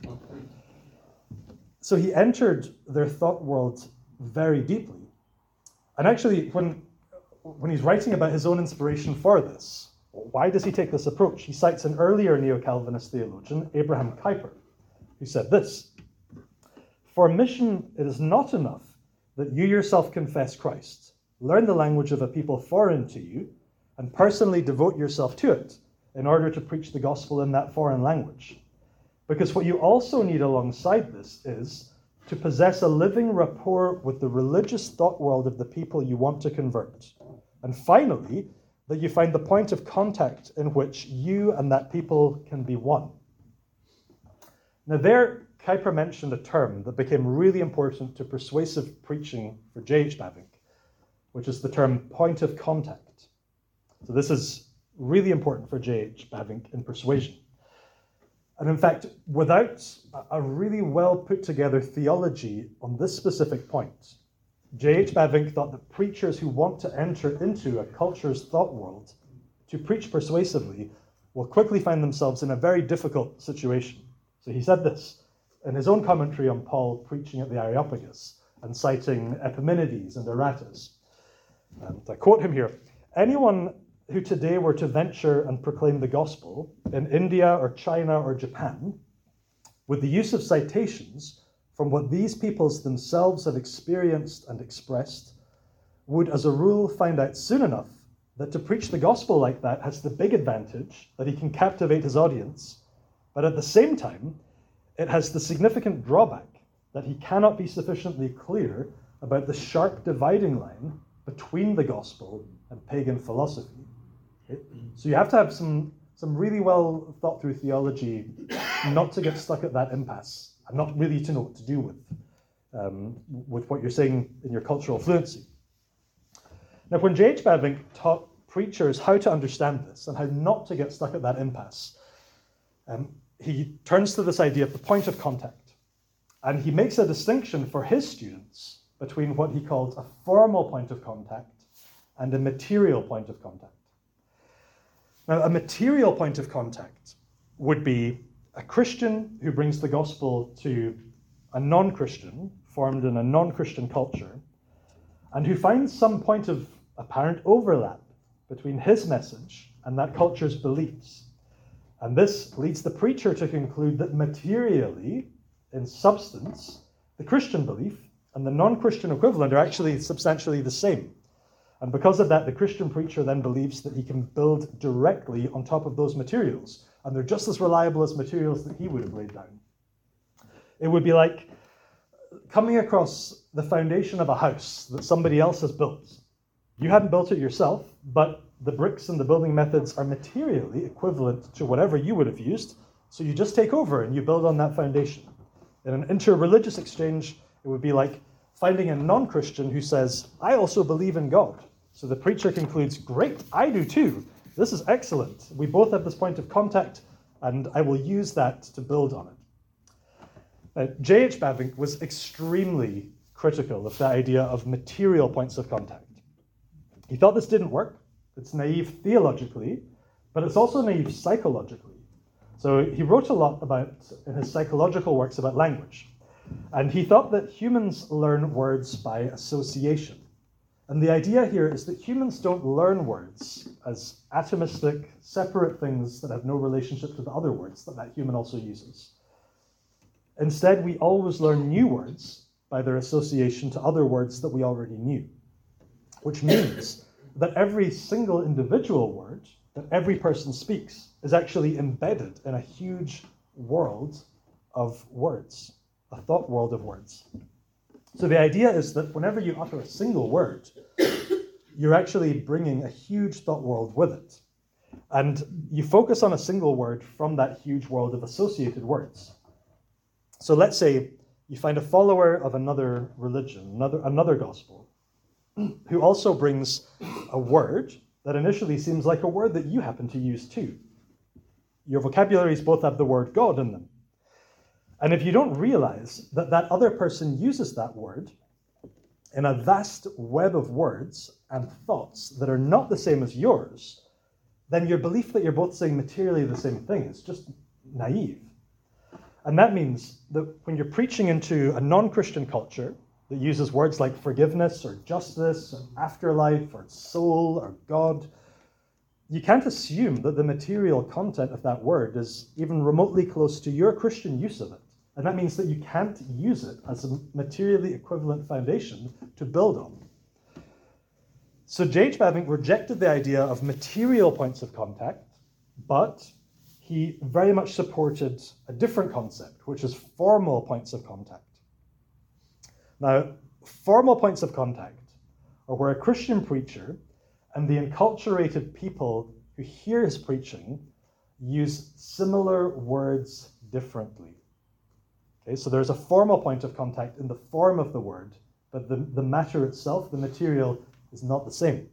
So he entered their thought world very deeply. And actually, when he's writing about his own inspiration for this, why does he take this approach? He cites an earlier neo-Calvinist theologian, Abraham Kuyper, who said this: for mission, it is not enough that you yourself confess Christ, learn the language of a people foreign to you, and personally devote yourself to it in order to preach the gospel in that foreign language. Because what you also need alongside this is to possess a living rapport with the religious thought world of the people you want to convert. And finally, that you find the point of contact in which you and that people can be one. Now there, Kuyper mentioned a term that became really important to persuasive preaching for J.H. Bavinck, which is the term point of contact. So this is really important for J.H. Bavinck in persuasion. And in fact, without a really well put together theology on this specific point, J.H. Bavinck thought that preachers who want to enter into a culture's thought world to preach persuasively will quickly find themselves in a very difficult situation. So he said this in his own commentary on Paul preaching at the Areopagus and citing Epimenides and Aratus. And I quote him here: anyone who today were to venture and proclaim the gospel in India or China or Japan, with the use of citations, from what these peoples themselves have experienced and expressed, would as a rule find out soon enough that to preach the gospel like that has the big advantage that he can captivate his audience, but at the same time, it has the significant drawback that he cannot be sufficiently clear about the sharp dividing line between the gospel and pagan philosophy. Okay? So you have to have some really well thought through theology not to get stuck at that impasse and not really to know what to do with what you're saying in your cultural fluency. Now, when J.H. Bavinck taught preachers how to understand this and how not to get stuck at that impasse, he turns to this idea of the point of contact. And he makes a distinction for his students between what he called a formal point of contact and a material point of contact. Now, a material point of contact would be a Christian who brings the gospel to a non-Christian, formed in a non-Christian culture, and who finds some point of apparent overlap between his message and that culture's beliefs. And this leads the preacher to conclude that materially, in substance, the Christian belief and the non-Christian equivalent are actually substantially the same. And because of that, the Christian preacher then believes that he can build directly on top of those materials, and they're just as reliable as materials that he would have laid down. It would be like coming across the foundation of a house that somebody else has built. You hadn't built it yourself, but the bricks and the building methods are materially equivalent to whatever you would have used, so you just take over and you build on that foundation. In an inter-religious exchange, it would be like finding a non-Christian who says, I also believe in God. So the preacher concludes, great, I do too. This is excellent. We both have this point of contact, and I will use that to build on it. J.H. Bavinck was extremely critical of the idea of material points of contact. He thought this didn't work. It's naive theologically, but it's also naive psychologically. So he wrote a lot in his psychological works about language. And he thought that humans learn words by association. And the idea here is that humans don't learn words as atomistic, separate things that have no relationship to the other words that human also uses. Instead, we always learn new words by their association to other words that we already knew, which means that every single individual word that every person speaks is actually embedded in a huge world of words, a thought world of words. So the idea is that whenever you utter a single word, you're actually bringing a huge thought world with it. And you focus on a single word from that huge world of associated words. So let's say you find a follower of another religion, another gospel, who also brings a word that initially seems like a word that you happen to use too. Your vocabularies both have the word God in them. And if you don't realize that that other person uses that word in a vast web of words and thoughts that are not the same as yours, then your belief that you're both saying materially the same thing is just naive. And that means that when you're preaching into a non-Christian culture that uses words like forgiveness or justice or afterlife or soul or God, you can't assume that the material content of that word is even remotely close to your Christian use of it. And that means that you can't use it as a materially equivalent foundation to build on. So J.H. Bavinck rejected the idea of material points of contact, but he very much supported a different concept, which is formal points of contact. Now, formal points of contact are where a Christian preacher and the enculturated people who hear his preaching use similar words differently. Okay, so there's a formal point of contact in the form of the word, but the matter itself, the material, is not the same.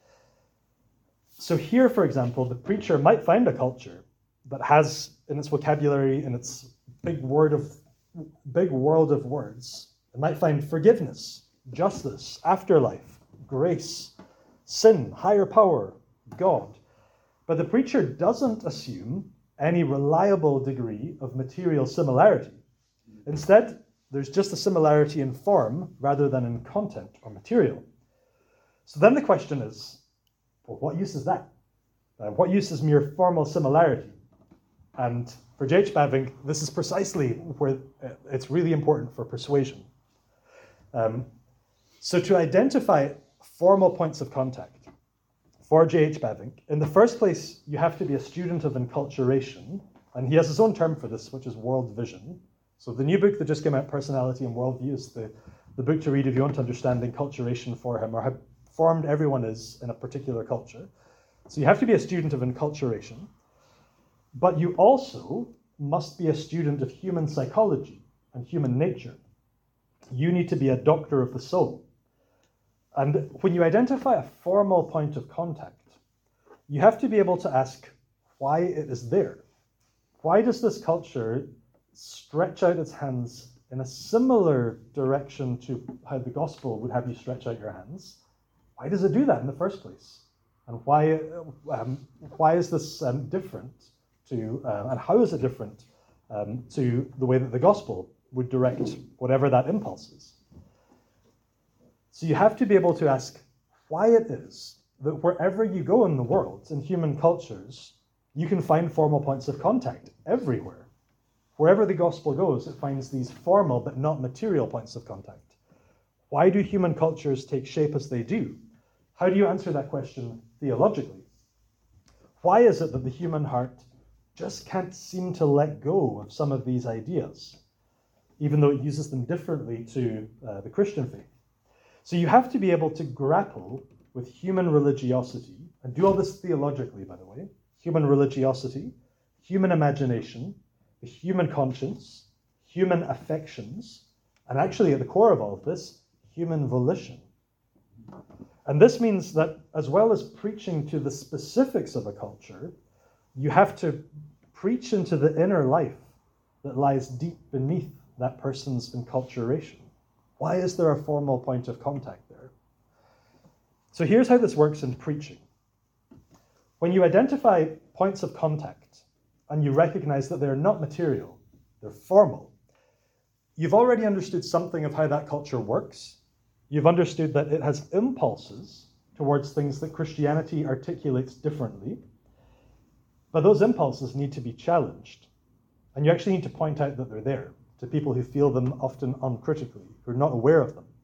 So here, for example, the preacher might find a culture that has in its vocabulary, in its big world of words, it might find forgiveness, justice, afterlife, grace, sin, higher power, God. But the preacher doesn't assume any reliable degree of material similarity. Instead, there's just a similarity in form rather than in content or material. So then the question is, well, what use is that? What use is mere formal similarity? And for J.H. Bavinck, this is precisely where it's really important for persuasion. So to identify formal points of contact for J.H. Bavinck, in the first place, you have to be a student of enculturation, and he has his own term for this, which is world vision. So the new book that just came out, Personality and Worldview, is the book to read if you want to understand enculturation for him, or how formed everyone is in a particular culture. So you have to be a student of enculturation, but you also must be a student of human psychology and human nature. You need to be a doctor of the soul. And when you identify a formal point of contact, you have to be able to ask why it is there. Why does this culture stretch out its hands in a similar direction to how the gospel would have you stretch out your hands? Why does it do that in the first place? And why is this different to, and how is it different to the way that the gospel would direct whatever that impulse is? So you have to be able to ask why it is that wherever you go in the world, in human cultures, you can find formal points of contact everywhere. Wherever the gospel goes, it finds these formal but not material points of contact. Why do human cultures take shape as they do? How do you answer that question theologically? Why is it that the human heart just can't seem to let go of some of these ideas, even though it uses them differently to the Christian faith? So you have to be able to grapple with human religiosity, and do all this theologically, by the way, human religiosity, human imagination, the human conscience, human affections, and actually at the core of all of this, human volition. And this means that as well as preaching to the specifics of a culture, you have to preach into the inner life that lies deep beneath that person's enculturation. Why is there a formal point of contact there? So here's how this works in preaching. When you identify points of contact and you recognize that they're not material, they're formal, you've already understood something of how that culture works. You've understood that it has impulses towards things that Christianity articulates differently, but those impulses need to be challenged. And you actually need to point out that they're there to people who feel them often uncritically, who are not aware of them.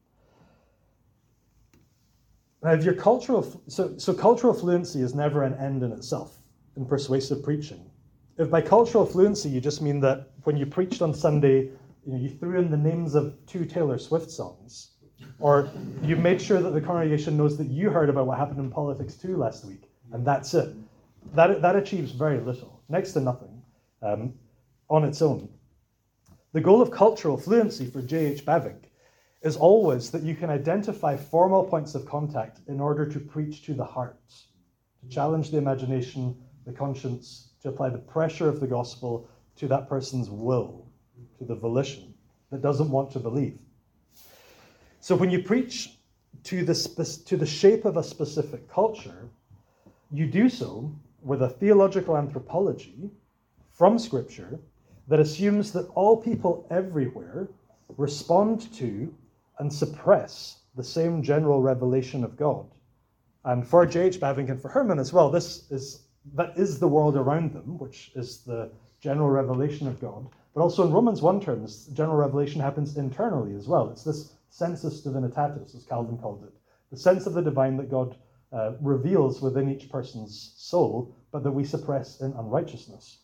Now, if your cultural fluency is never an end in itself in persuasive preaching. If by cultural fluency you just mean that when you preached on Sunday, you threw in the names of 2 Taylor Swift songs, or you made sure that the congregation knows that you heard about what happened in politics too last week, and that's it. That achieves very little, next to nothing, on its own. The goal of cultural fluency for J.H. Bavinck is always that you can identify formal points of contact in order to preach to the heart, to challenge the imagination, the conscience, to apply the pressure of the gospel to that person's will, to the volition that doesn't want to believe. So when you preach to the shape of a specific culture, you do so with a theological anthropology from Scripture that assumes that all people everywhere respond to and suppress the same general revelation of God. And for J.H. Bavinck and for Herman as well, that is the world around them, which is the general revelation of God. But also in Romans 1 terms, general revelation happens internally as well. It's this sensus divinitatis, as Calvin called it, the sense of the divine that God reveals within each person's soul, but that we suppress in unrighteousness.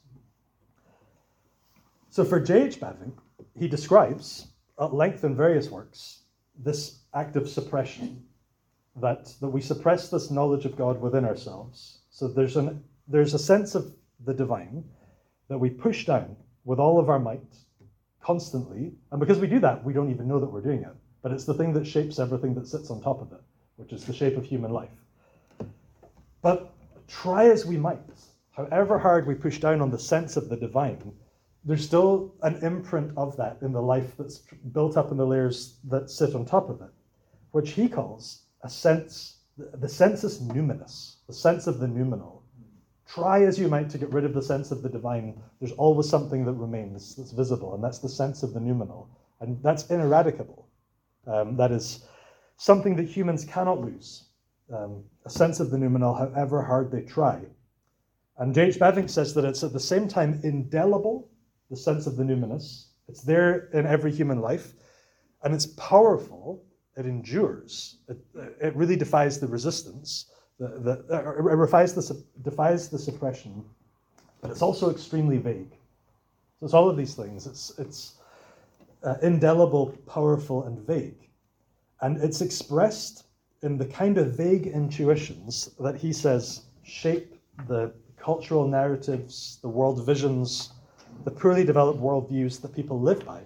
So for J.H. Bavinck, he describes at length in various works this act of suppression, that we suppress this knowledge of God within ourselves. So there's a sense of the divine that we push down with all of our might, constantly, and because we do that, we don't even know that we're doing it. But it's the thing that shapes everything that sits on top of it, which is the shape of human life. But try as we might, however hard we push down on the sense of the divine, there's still an imprint of that in the life that's built up in the layers that sit on top of it, which he calls a sense, the sensus numinus, the sense of the noumenal. Try as you might to get rid of the sense of the divine, there's always something that remains that's visible, and that's the sense of the noumenal. And that's ineradicable. That is something that humans cannot lose, a sense of the noumenal, however hard they try. And J.H. Bavinck says that it's at the same time indelible, the sense of the numinous. It's there in every human life, and it's powerful. It endures. It really defies the resistance. It defies the suppression, but it's also extremely vague. So it's all of these things. It's indelible, powerful, and vague. And it's expressed in the kind of vague intuitions that he says shape the cultural narratives, the world visions, the poorly developed worldviews that people live by.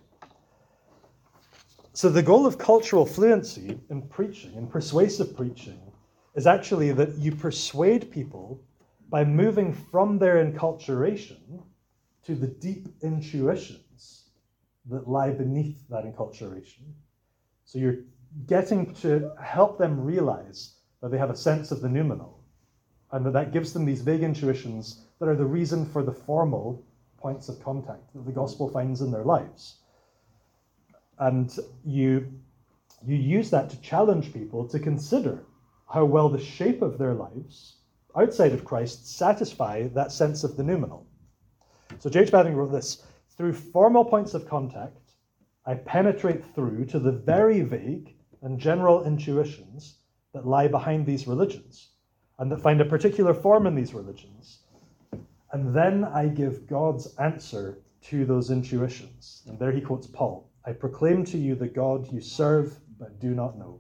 So the goal of cultural fluency in preaching, in persuasive preaching, is actually that you persuade people by moving from their enculturation to the deep intuitions that lie beneath that enculturation. So you're getting to help them realize that they have a sense of the noumenal, and that gives them these vague intuitions that are the reason for the formal points of contact that the gospel finds in their lives. And you use that to challenge people to consider how well the shape of their lives outside of Christ satisfy that sense of the noumenal. So J.H. Bavinck wrote this: through formal points of contact, I penetrate through to the very vague and general intuitions that lie behind these religions and that find a particular form in these religions. And then I give God's answer to those intuitions. And there he quotes Paul: I proclaim to you the God you serve but do not know.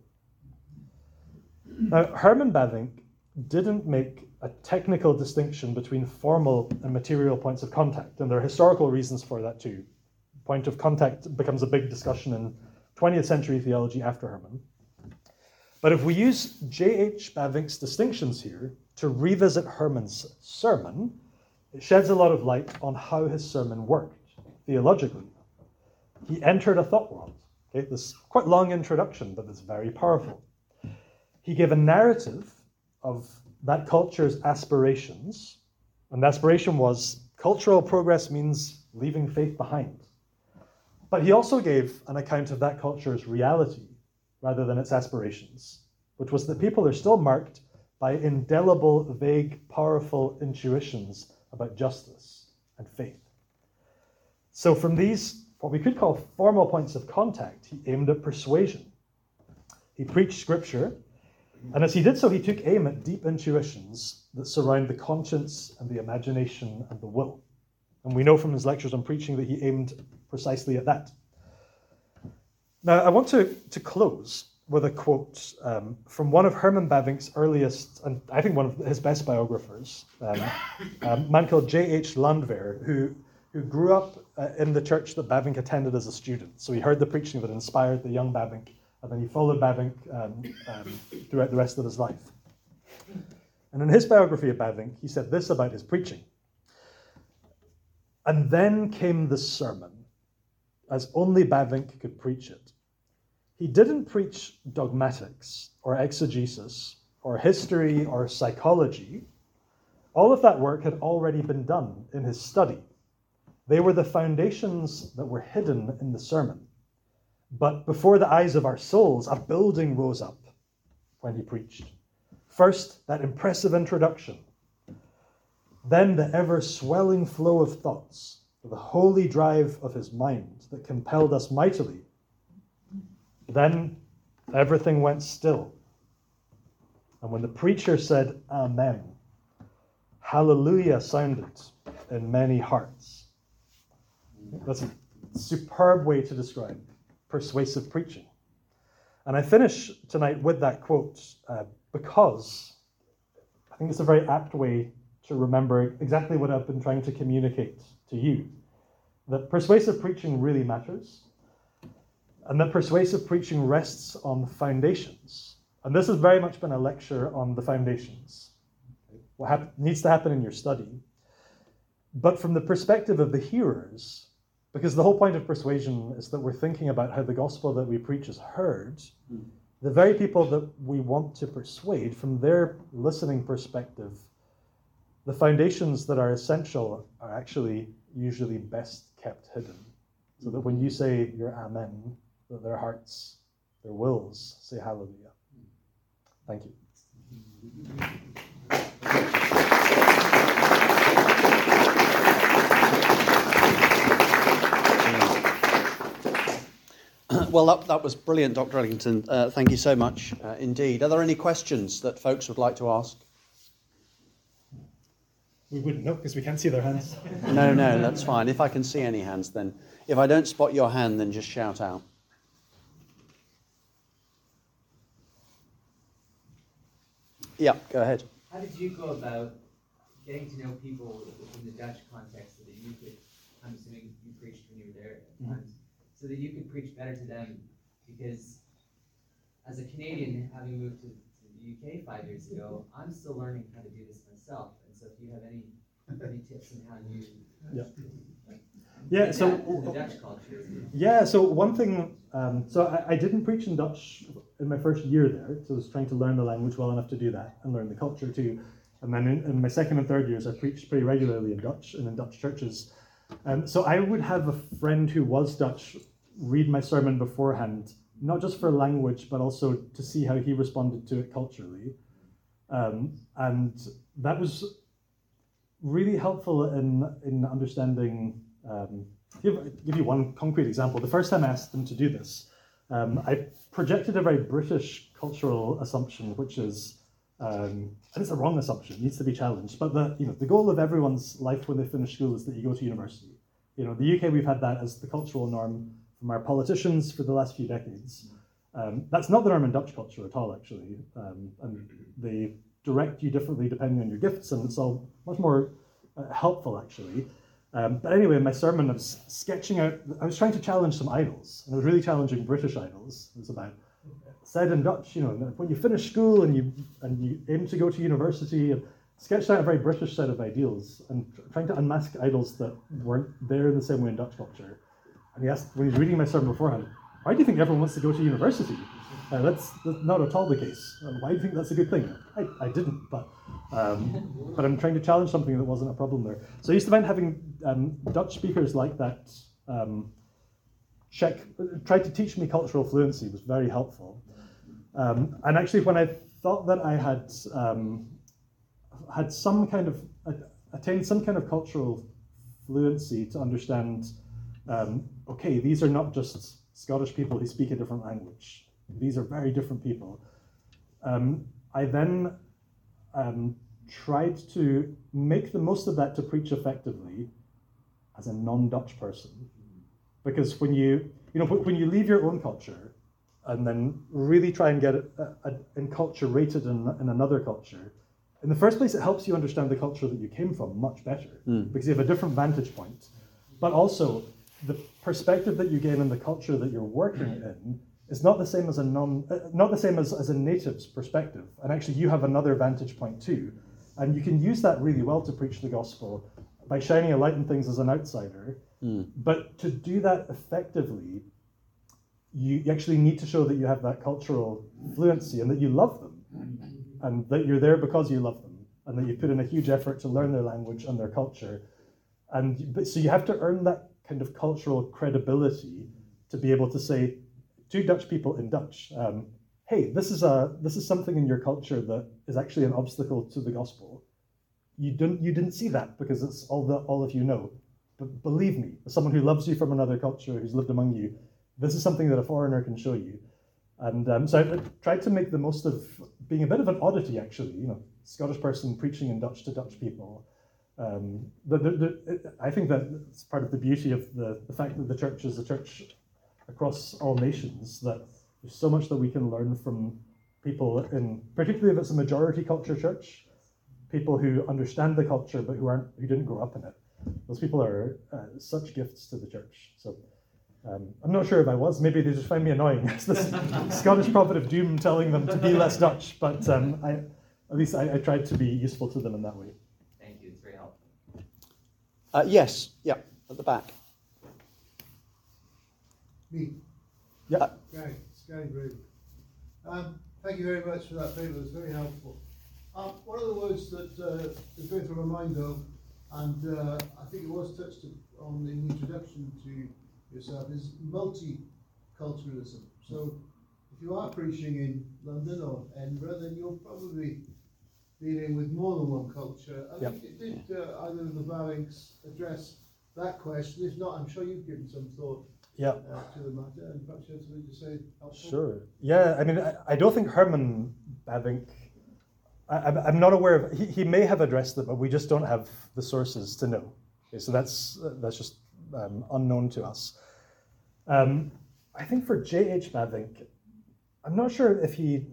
Now, Herman Bavinck didn't make a technical distinction between formal and material points of contact, and there are historical reasons for that too. Point of contact becomes a big discussion in 20th century theology after Herman. But if we use J.H. Bavinck's distinctions here to revisit Herman's sermon, it sheds a lot of light on how his sermon worked theologically. He entered a thought world. Okay, this quite long introduction, but it's very powerful. He gave a narrative of that culture's aspirations, and the aspiration was cultural progress means leaving faith behind. But he also gave an account of that culture's reality rather than its aspirations, which was that people are still marked by indelible, vague, powerful intuitions about justice and faith. So from these, what we could call formal points of contact, he aimed at persuasion. He preached scripture, and as he did so, he took aim at deep intuitions that surround the conscience and the imagination and the will. And we know from his lectures on preaching that he aimed precisely at that. Now, I want to close with a quote from one of Herman Bavinck's earliest, and I think one of his best biographers, a man called J.H. Landwehr, who grew up in the church that Bavinck attended as a student. So he heard the preaching that inspired the young Bavinck, and then he followed Bavinck throughout the rest of his life. And in his biography of Bavinck, he said this about his preaching: and then came the sermon, as only Bavinck could preach it. He didn't preach dogmatics or exegesis or history or psychology. All of that work had already been done in his study. They were the foundations that were hidden in the sermon. But before the eyes of our souls, a building rose up when he preached. First, that impressive introduction. Then the ever-swelling flow of thoughts, the holy drive of his mind that compelled us mightily. Then everything went still. And when the preacher said, Amen, hallelujah sounded in many hearts. That's a superb way to describe persuasive preaching. And I finish tonight with that quote because I think it's a very apt way to remember exactly what I've been trying to communicate to you. That persuasive preaching really matters, and that persuasive preaching rests on foundations. And this has very much been a lecture on the foundations. What needs to happen in your study. But from the perspective of the hearers, because the whole point of persuasion is that we're thinking about how the gospel that we preach is heard, the very people that we want to persuade, from their listening perspective, the foundations that are essential are actually usually best kept hidden. So that when you say your amen, that their hearts, their wills say hallelujah. Thank you. Well, that was brilliant, Dr. Ellington. Thank you so much indeed. Are there any questions that folks would like to ask? We wouldn't know because we can't see their hands. No, that's fine. If I can see any hands, then if I don't spot your hand, then just shout out. Yeah, go ahead. How did you go about getting to know people in the Dutch context so that you could, I'm assuming you preached when you were there at times, so that you could preach better to them? Because as a Canadian, having moved to the UK 5 years ago, I'm still learning how to do this myself. And so if you have any tips on how you so the Dutch culture. Yeah, so one thing, so I didn't preach in Dutch in my first year there, so I was trying to learn the language well enough to do that and learn the culture too. And then in my second and third years, I preached pretty regularly in Dutch and in Dutch churches. So I would have a friend who was Dutch read my sermon beforehand, not just for language, but also to see how he responded to it culturally. And that was really helpful in understanding. Give you one concrete example. The first time I asked them to do this, I projected a very British cultural assumption, which is, and it's a wrong assumption, it needs to be challenged, but the goal of everyone's life when they finish school is that you go to university. The UK, we've had that as the cultural norm from our politicians for the last few decades. That's not the norm in Dutch culture at all, actually. And they direct you differently depending on your gifts, and it's all much more helpful, actually. But anyway, in my sermon, I was sketching out, I was trying to challenge some idols, and I was really challenging British idols. It was about, said in Dutch, when you finish school and you aim to go to university, and sketched out a very British set of ideals, and trying to unmask idols that weren't there in the same way in Dutch culture. And he asked, when he was reading my sermon beforehand, why do you think everyone wants to go to university? That's not at all the case. Why do you think that's a good thing? I didn't, but I'm trying to challenge something that wasn't a problem there. So I used to find having Dutch speakers like that try to teach me cultural fluency was very helpful. And actually, when I thought that I had attained some kind of cultural fluency to understand, okay, these are not just Scottish people who speak a different language. These are very different people. I then tried to make the most of that to preach effectively as a non-Dutch person. Because when you leave your own culture and then really try and get it enculturated in another culture, in the first place, it helps you understand the culture that you came from much better, because you have a different vantage point. But also, the perspective that you gain in the culture that you're working in is not the same as as a native's perspective. And actually, you have another vantage point too, and you can use that really well to preach the gospel by shining a light on things as an outsider. But to do that effectively, you actually need to show that you have that cultural fluency and that you love them, and that you're there because you love them, and that you put in a huge effort to learn their language and their culture. So you have to earn that kind of cultural credibility to be able to say to Dutch people in Dutch, hey, this is something in your culture that is actually an obstacle to the gospel. You didn't see that because it's all of you know. But believe me, as someone who loves you from another culture, who's lived among you, this is something that a foreigner can show you. And so I tried to make the most of being a bit of an oddity, actually. Scottish person preaching in Dutch to Dutch people. I think that it's part of the beauty of the fact that the church is a church across all nations, that there's so much that we can learn from people particularly if it's a majority culture church, people who understand the culture but who didn't grow up in it. Those people are such gifts to the church. So I'm not sure if I was. Maybe they just find me annoying. It's this Scottish prophet of doom telling them to be less Dutch. But at least I tried to be useful to them in that way. Thank you. It's very helpful. Yes. Yeah. At the back. Me. Yeah. Gary Brady. Thank you very much for that paper. It was very helpful. One of the words that is going through my mind, though, and I think it was touched on in the introduction to yourself, is multiculturalism. So if you are preaching in London or Edinburgh, then you're probably dealing with more than one culture. I think did either of the Bavinks address that question? If not, I'm sure you've given some thought Yeah. to the matter, and perhaps you have something to say helpful. Sure. Yeah, I mean, I don't think Herman Bavinck, I'm not aware of, he may have addressed it, but we just don't have the sources to know. Okay, so that's just unknown to us. I think for J.H. Bavinck, I'm not sure if he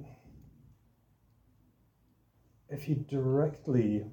directly,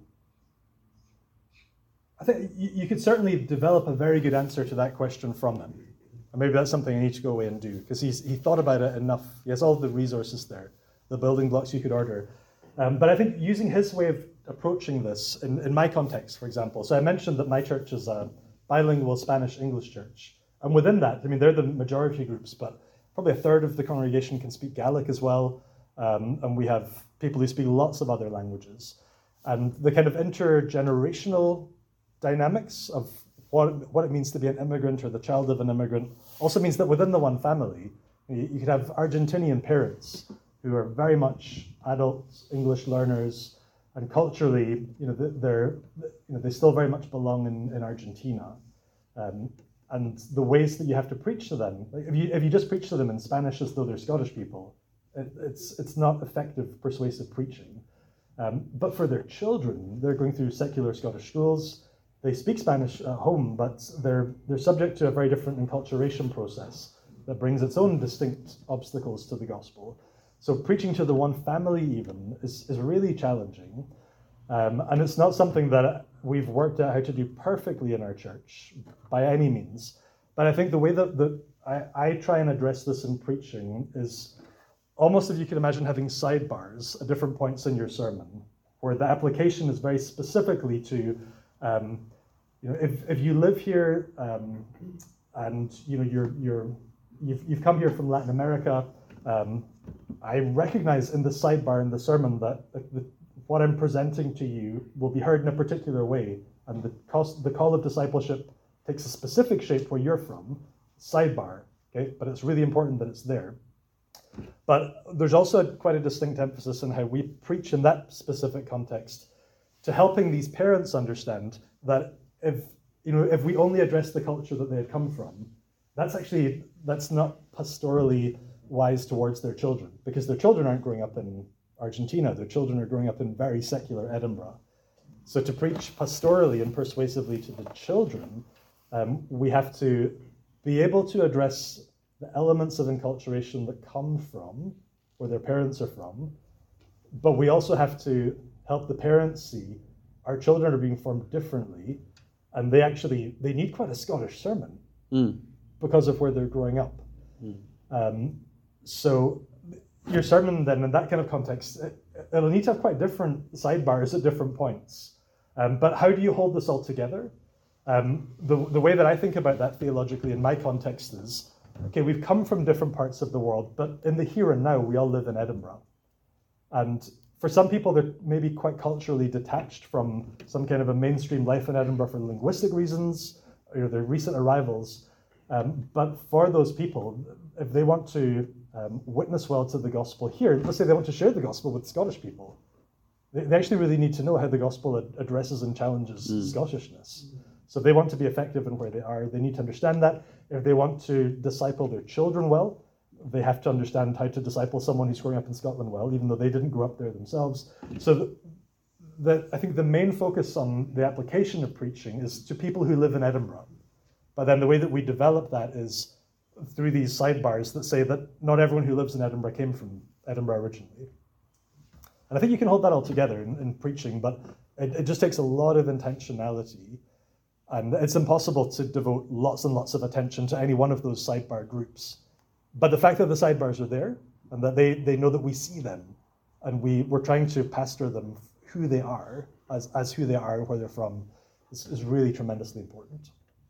I think you could certainly develop a very good answer to that question from him. And maybe that's something I need to go away and do, because he thought about it enough. He has all the resources there, the building blocks you could order. But I think using his way of approaching this, in my context, for example, so I mentioned that my church is a bilingual Spanish-English church. And within that, I mean, they're the majority groups, but probably a third of the congregation can speak Gaelic as well. And we have people who speak lots of other languages. And the kind of intergenerational dynamics of what it means to be an immigrant or the child of an immigrant also means that within the one family, you could have Argentinian parents who are very much adult English learners, and culturally, they still very much belong in Argentina. And the ways that you have to preach to them, like if you just preach to them in Spanish as though they're Scottish people, it's not effective, persuasive preaching. But for their children, they're going through secular Scottish schools. They speak Spanish at home, but they're subject to a very different enculturation process that brings its own distinct obstacles to the gospel. So preaching to the one family even is really challenging. And it's not something that we've worked out how to do perfectly in our church by any means. But I think the way that I try and address this in preaching is almost, if you could imagine, having sidebars at different points in your sermon, where the application is very specifically to, if you live here and you've come here from Latin America, I recognize in the sidebar in the sermon that what I'm presenting to you will be heard in a particular way, and the call of discipleship takes a specific shape where you're from, sidebar, okay? But it's really important that it's there. But there's also quite a distinct emphasis on how we preach in that specific context to helping these parents understand that if we only address the culture that they had come from, that's not pastorally wise towards their children, because their children aren't growing up in Argentina, their children are growing up in very secular Edinburgh. So to preach pastorally and persuasively to the children, we have to be able to address the elements of enculturation that come from where their parents are from, but we also have to help the parents see our children are being formed differently, and they need quite a Scottish sermon because of where they're growing up. So your sermon then, in that kind of context, it'll need to have quite different sidebars at different points. But how do you hold this all together? The way that I think about that theologically in my context is, okay, we've come from different parts of the world, but in the here and now, we all live in Edinburgh. And for some people, they're maybe quite culturally detached from some kind of a mainstream life in Edinburgh for linguistic reasons, or they're recent arrivals. But for those people, if they want to witness well to the gospel here, let's say they want to share the gospel with Scottish people, they actually really need to know how the gospel addresses and challenges Scottishness. So if they want to be effective in where they are, they need to understand that. If they want to disciple their children well, they have to understand how to disciple someone who's growing up in Scotland well, even though they didn't grow up there themselves. So I think the main focus on the application of preaching is to people who live in Edinburgh. But then the way that we develop that is through these sidebars that say that not everyone who lives in Edinburgh came from Edinburgh originally. And I think you can hold that all together in preaching, but it just takes a lot of intentionality. And it's impossible to devote lots and lots of attention to any one of those sidebar groups. But the fact that the sidebars are there and that they know that we see them and we're trying to pastor them who they are, as who they are and where they're from, is really tremendously important.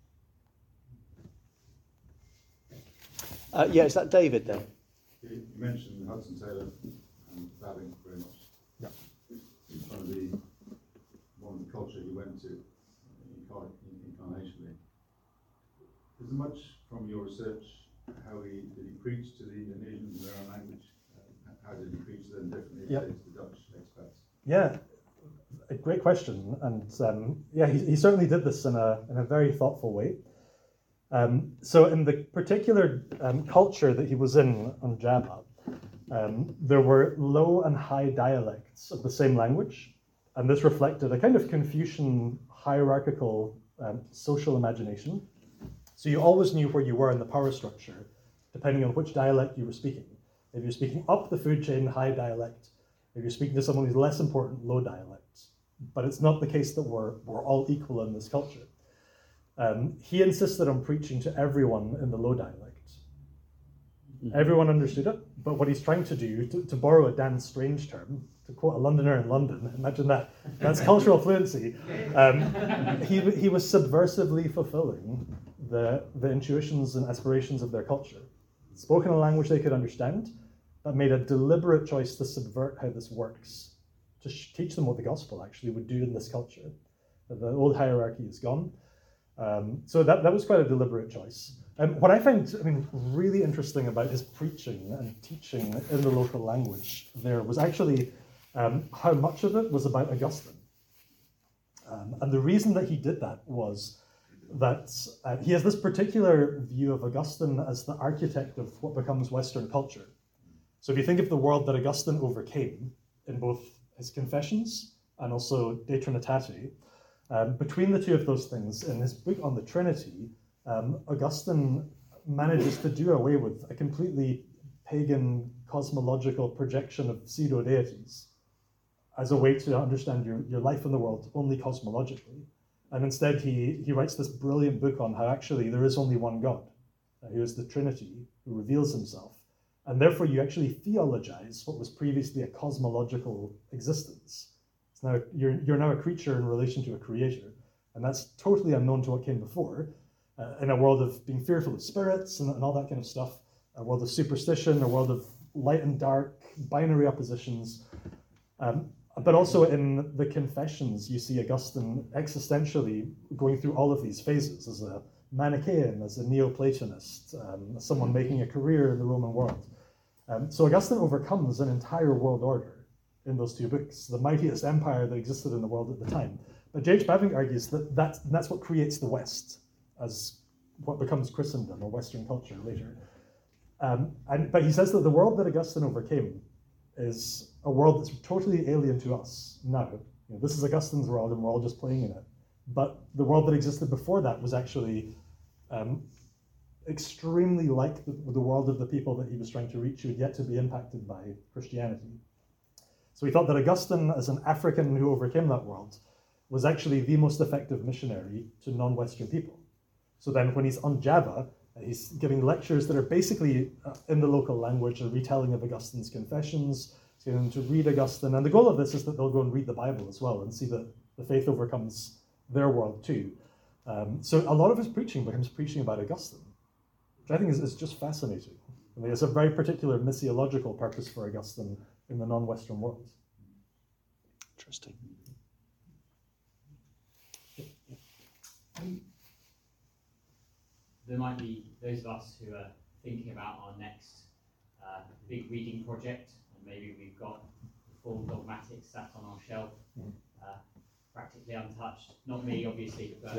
Is that David then? You mentioned Hudson Taylor and Bavinck very much. Yeah. It's one of the culture he went to incarnationally. Is there much from your research did he preach to the Indonesians in their own language? How did he preach to them differently to the Dutch expats? Yeah, a great question. And he certainly did this in a very thoughtful way. So in the particular culture that he was in on Java, there were low and high dialects of the same language, and this reflected a kind of Confucian hierarchical social imagination. So you always knew where you were in the power structure, depending on which dialect you were speaking. If you're speaking up the food chain, high dialect. If you're speaking to someone who's less important, low dialect. But it's not the case that we're all equal in this culture. He insisted on preaching to everyone in the low dialect. Everyone understood it, but what he's trying to do, to borrow a Dan Strange term, to quote a Londoner in London, imagine that, that's cultural fluency. He was subversively fulfilling the intuitions and aspirations of their culture. Spoken a language they could understand, but made a deliberate choice to subvert how this works, to teach them what the gospel actually would do in this culture. The old hierarchy is gone. So that was quite a deliberate choice. What I find, really interesting about his preaching and teaching in the local language there was actually how much of it was about Augustine. And the reason that he did that was that he has this particular view of Augustine as the architect of what becomes Western culture. So if you think of the world that Augustine overcame in both his Confessions and also De Trinitate, between the two of those things, in his book on the Trinity, Augustine manages to do away with a completely pagan cosmological projection of pseudo-deities as a way to understand your life in the world only cosmologically. And instead he writes this brilliant book on how actually there is only one God, who is the Trinity, who reveals himself. And therefore you actually theologize what was previously a cosmological existence. So now you're now a creature in relation to a creator, and that's totally unknown to what came before. In a world of being fearful of spirits and all that kind of stuff, a world of superstition, a world of light and dark, binary oppositions. But also in the Confessions, you see Augustine existentially going through all of these phases as a Manichaean, as a Neoplatonist, as someone making a career in the Roman world. So Augustine overcomes an entire world order in those two books, the mightiest empire that existed in the world at the time. But J.H. Bavinck argues that that's what creates the West, as what becomes Christendom or Western culture later. But he says that the world that Augustine overcame is a world that's totally alien to us now. This is Augustine's world and we're all just playing in it. But the world that existed before that was actually extremely like the world of the people that he was trying to reach who had yet to be impacted by Christianity. So he thought that Augustine, as an African who overcame that world, was actually the most effective missionary to non-Western people. So then when he's on Java, he's giving lectures that are basically in the local language, a retelling of Augustine's Confessions. He's getting them to read Augustine. And the goal of this is that they'll go and read the Bible as well and see that the faith overcomes their world too. So a lot of his preaching becomes preaching about Augustine, which I think is just fascinating. It's a very particular missiological purpose for Augustine in the non-Western world. Interesting. There might be those of us who are thinking about our next big reading project, and maybe we've got the full dogmatics sat on our shelf, practically untouched. Not me, obviously, but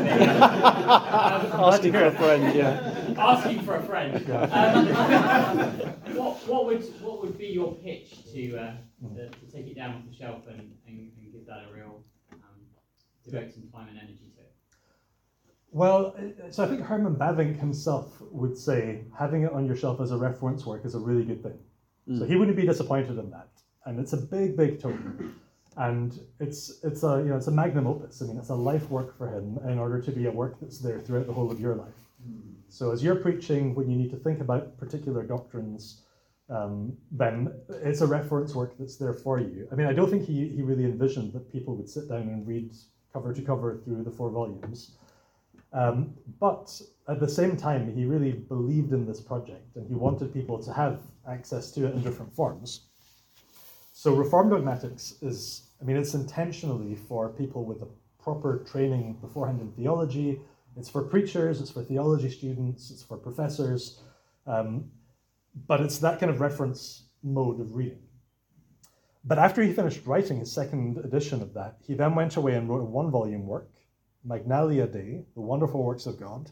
Asking for a friend, yeah. Asking for a friend. Yeah. What would be your pitch to take it down off the shelf and give that a real devote some time and energy to it? Well, so I think Herman Bavinck himself would say having it on your shelf as a reference work is a really good thing. So he wouldn't be disappointed in that. And it's a big, big tome. And it's a magnum opus. It's a life work for him in order to be a work that's there throughout the whole of your life. So as you're preaching, when you need to think about particular doctrines, then it's a reference work that's there for you. I don't think he really envisioned that people would sit down and read cover to cover through the 4 volumes. But at the same time, he really believed in this project and he wanted people to have access to it in different forms. So Reformed Dogmatics is, it's intentionally for people with a proper training beforehand in theology. It's for preachers, it's for theology students, it's for professors. But it's that kind of reference mode of reading. But after he finished writing his second edition of that, he then went away and wrote a 1-volume work, Magnalia Dei, The Wonderful Works of God.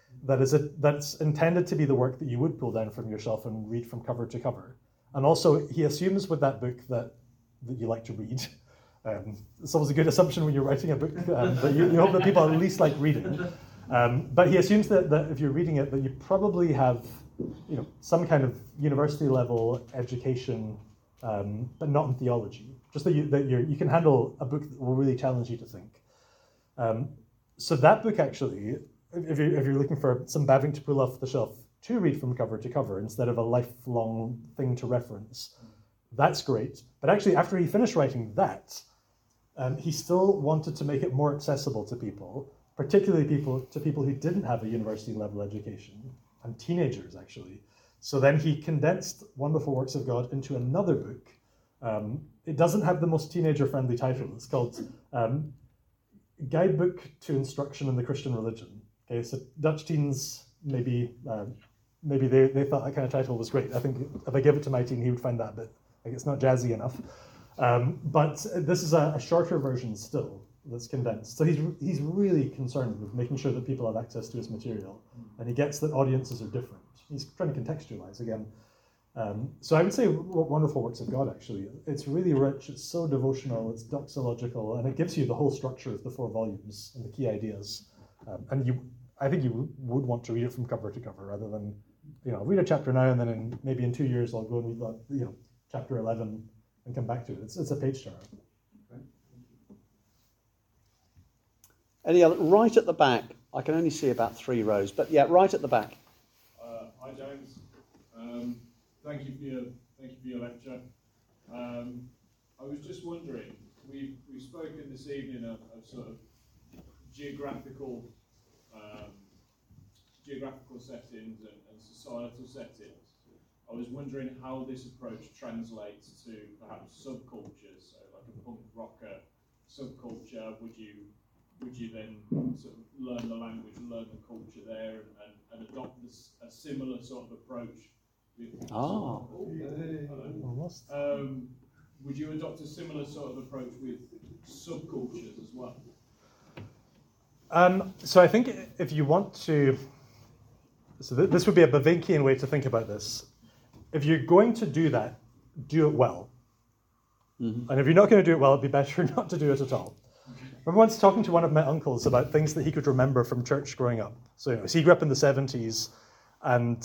that's intended to be the work that you would pull down from your shelf and read from cover to cover. And also, he assumes with that book that you like to read. It's always a good assumption when you're writing a book, that you hope that people at least like reading. But he assumes that if you're reading it, that you probably have, some kind of university level education, but not in theology. Just that you can handle a book that will really challenge you to think. So that book actually, if you're looking for some Bavinck to pull off the shelf to read from cover to cover instead of a lifelong thing to reference, that's great. But actually, after he finished writing that, he still wanted to make it more accessible to people, particularly people who didn't have a university level education, and teenagers actually. So then he condensed Wonderful Works of God into another book. It doesn't have the most teenager friendly title. It's called Guidebook to Instruction in the Christian Religion. Okay, so Dutch teens maybe they thought that kind of title was great. I think if I give it to my teen, he would find that a bit like it's not jazzy enough. But this is a shorter version still that's condensed. So he's really concerned with making sure that people have access to his material, and he gets that audiences are different. He's trying to contextualize again. So I would say Wonderful Works of God, actually. It's really rich, it's so devotional, it's doxological, and it gives you the whole structure of the 4 volumes and the key ideas. And I think you would want to read it from cover to cover rather than, read a chapter now and then maybe in 2 years I'll go and read chapter 11 and come back to it. It's a page turner. Any other? Right at the back. I can only see about 3 rows, but yeah, right at the back. Hi James. Thank you for your lecture. I was just wondering, we've spoken this evening of sort of geographical settings and societal settings. I was wondering how this approach translates to perhaps subcultures, so like a punk rocker subculture. Would you then sort of learn the language, learn the culture there, and adopt a similar sort of approach? Would you adopt a similar sort of approach with subcultures as well? So I think if you want to, this would be a Bavinckian way to think about this. If you're going to do that, do it well. Mm-hmm. And if you're not going to do it well, it'd be better not to do it at all. I remember once talking to one of my uncles about things that he could remember from church growing up. So he grew up in the 70s, and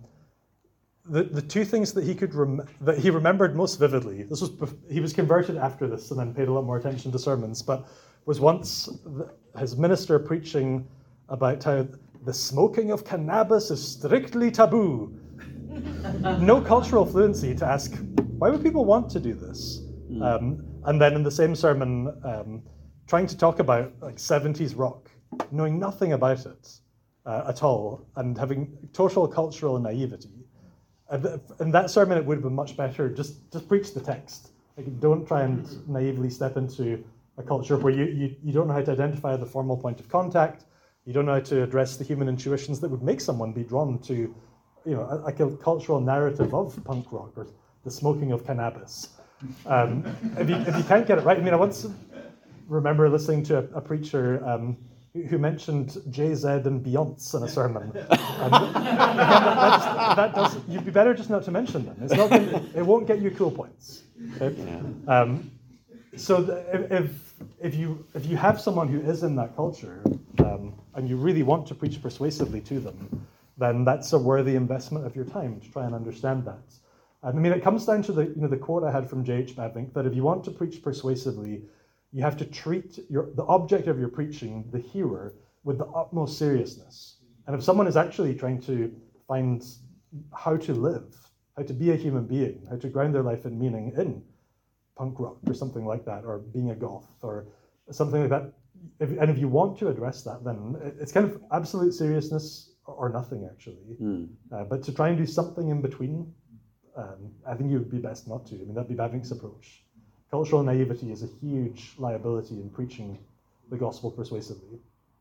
the 2 things that that he remembered most vividly, he was converted after this and then paid a lot more attention to sermons, but was once his minister preaching about how the smoking of cannabis is strictly taboo. No cultural fluency to ask, why would people want to do this? And then in the same sermon, trying to talk about like 70s rock, knowing nothing about it at all, and having total cultural naivety. In that sermon, it would have been much better just preach the text. Like, don't try and naively step into a culture where you don't know how to identify the formal point of contact. You don't know how to address the human intuitions that would make someone be drawn to, like a cultural narrative of punk rock or the smoking of cannabis. If you can't get it right, I once remember listening to a preacher who mentioned Jay-Z and Beyonce in a sermon. And again, you'd be better just not to mention them. It won't get you cool points. Okay? Yeah. So if you have someone who is in that culture, and you really want to preach persuasively to them, then that's a worthy investment of your time to try and understand that. It comes down to the quote I had from J.H. Bavinck, that if you want to preach persuasively, you have to treat the object of your preaching, the hearer, with the utmost seriousness. And if someone is actually trying to find how to live, how to be a human being, how to ground their life in meaning in punk rock or something like that, or being a goth or something like that, if you want to address that, then it's kind of absolute seriousness or nothing, actually. But to try and do something in between, I think you would be best not to. That'd be Bavinck's approach. Cultural naivety is a huge liability in preaching the gospel persuasively.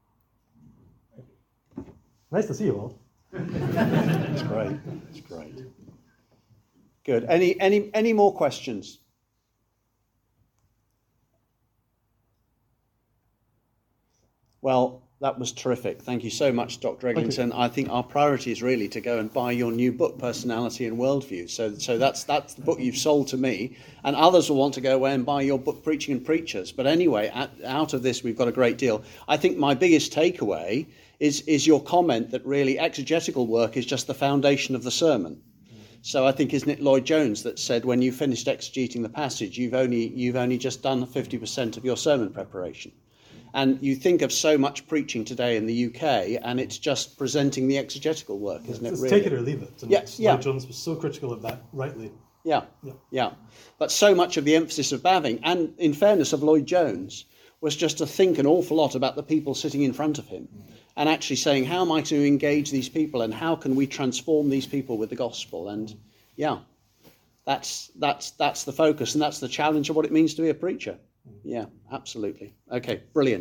Nice to see you all. It's great. It's great. Good. Any more questions? Well, That was terrific. Thank you so much, Dr. Eglinton. I think our priority is really to go and buy your new book, Personality and Worldview. So that's the book you've sold to me, and others will want to go away and buy your book, Preaching and Preachers. But anyway, out of this, we've got a great deal. I think my biggest takeaway is your comment that really exegetical work is just the foundation of the sermon. So I think, isn't it Lloyd Jones that said when you finished exegeting the passage, you've only just done 50% of your sermon preparation. And you think of so much preaching today in the UK, and it's just presenting the exegetical work, isn't it? It's Really? take it or leave it. And Yeah. Lloyd Jones was so critical of that, rightly. Yeah. But so much of the emphasis of Bavinck, and in fairness of Lloyd Jones, was just to think an awful lot about the people sitting in front of him, and actually saying, how am I to engage these people, and how can we transform these people with the gospel? And that's the focus, and that's the challenge of what it means to be a preacher. Yeah, absolutely. Okay, brilliant.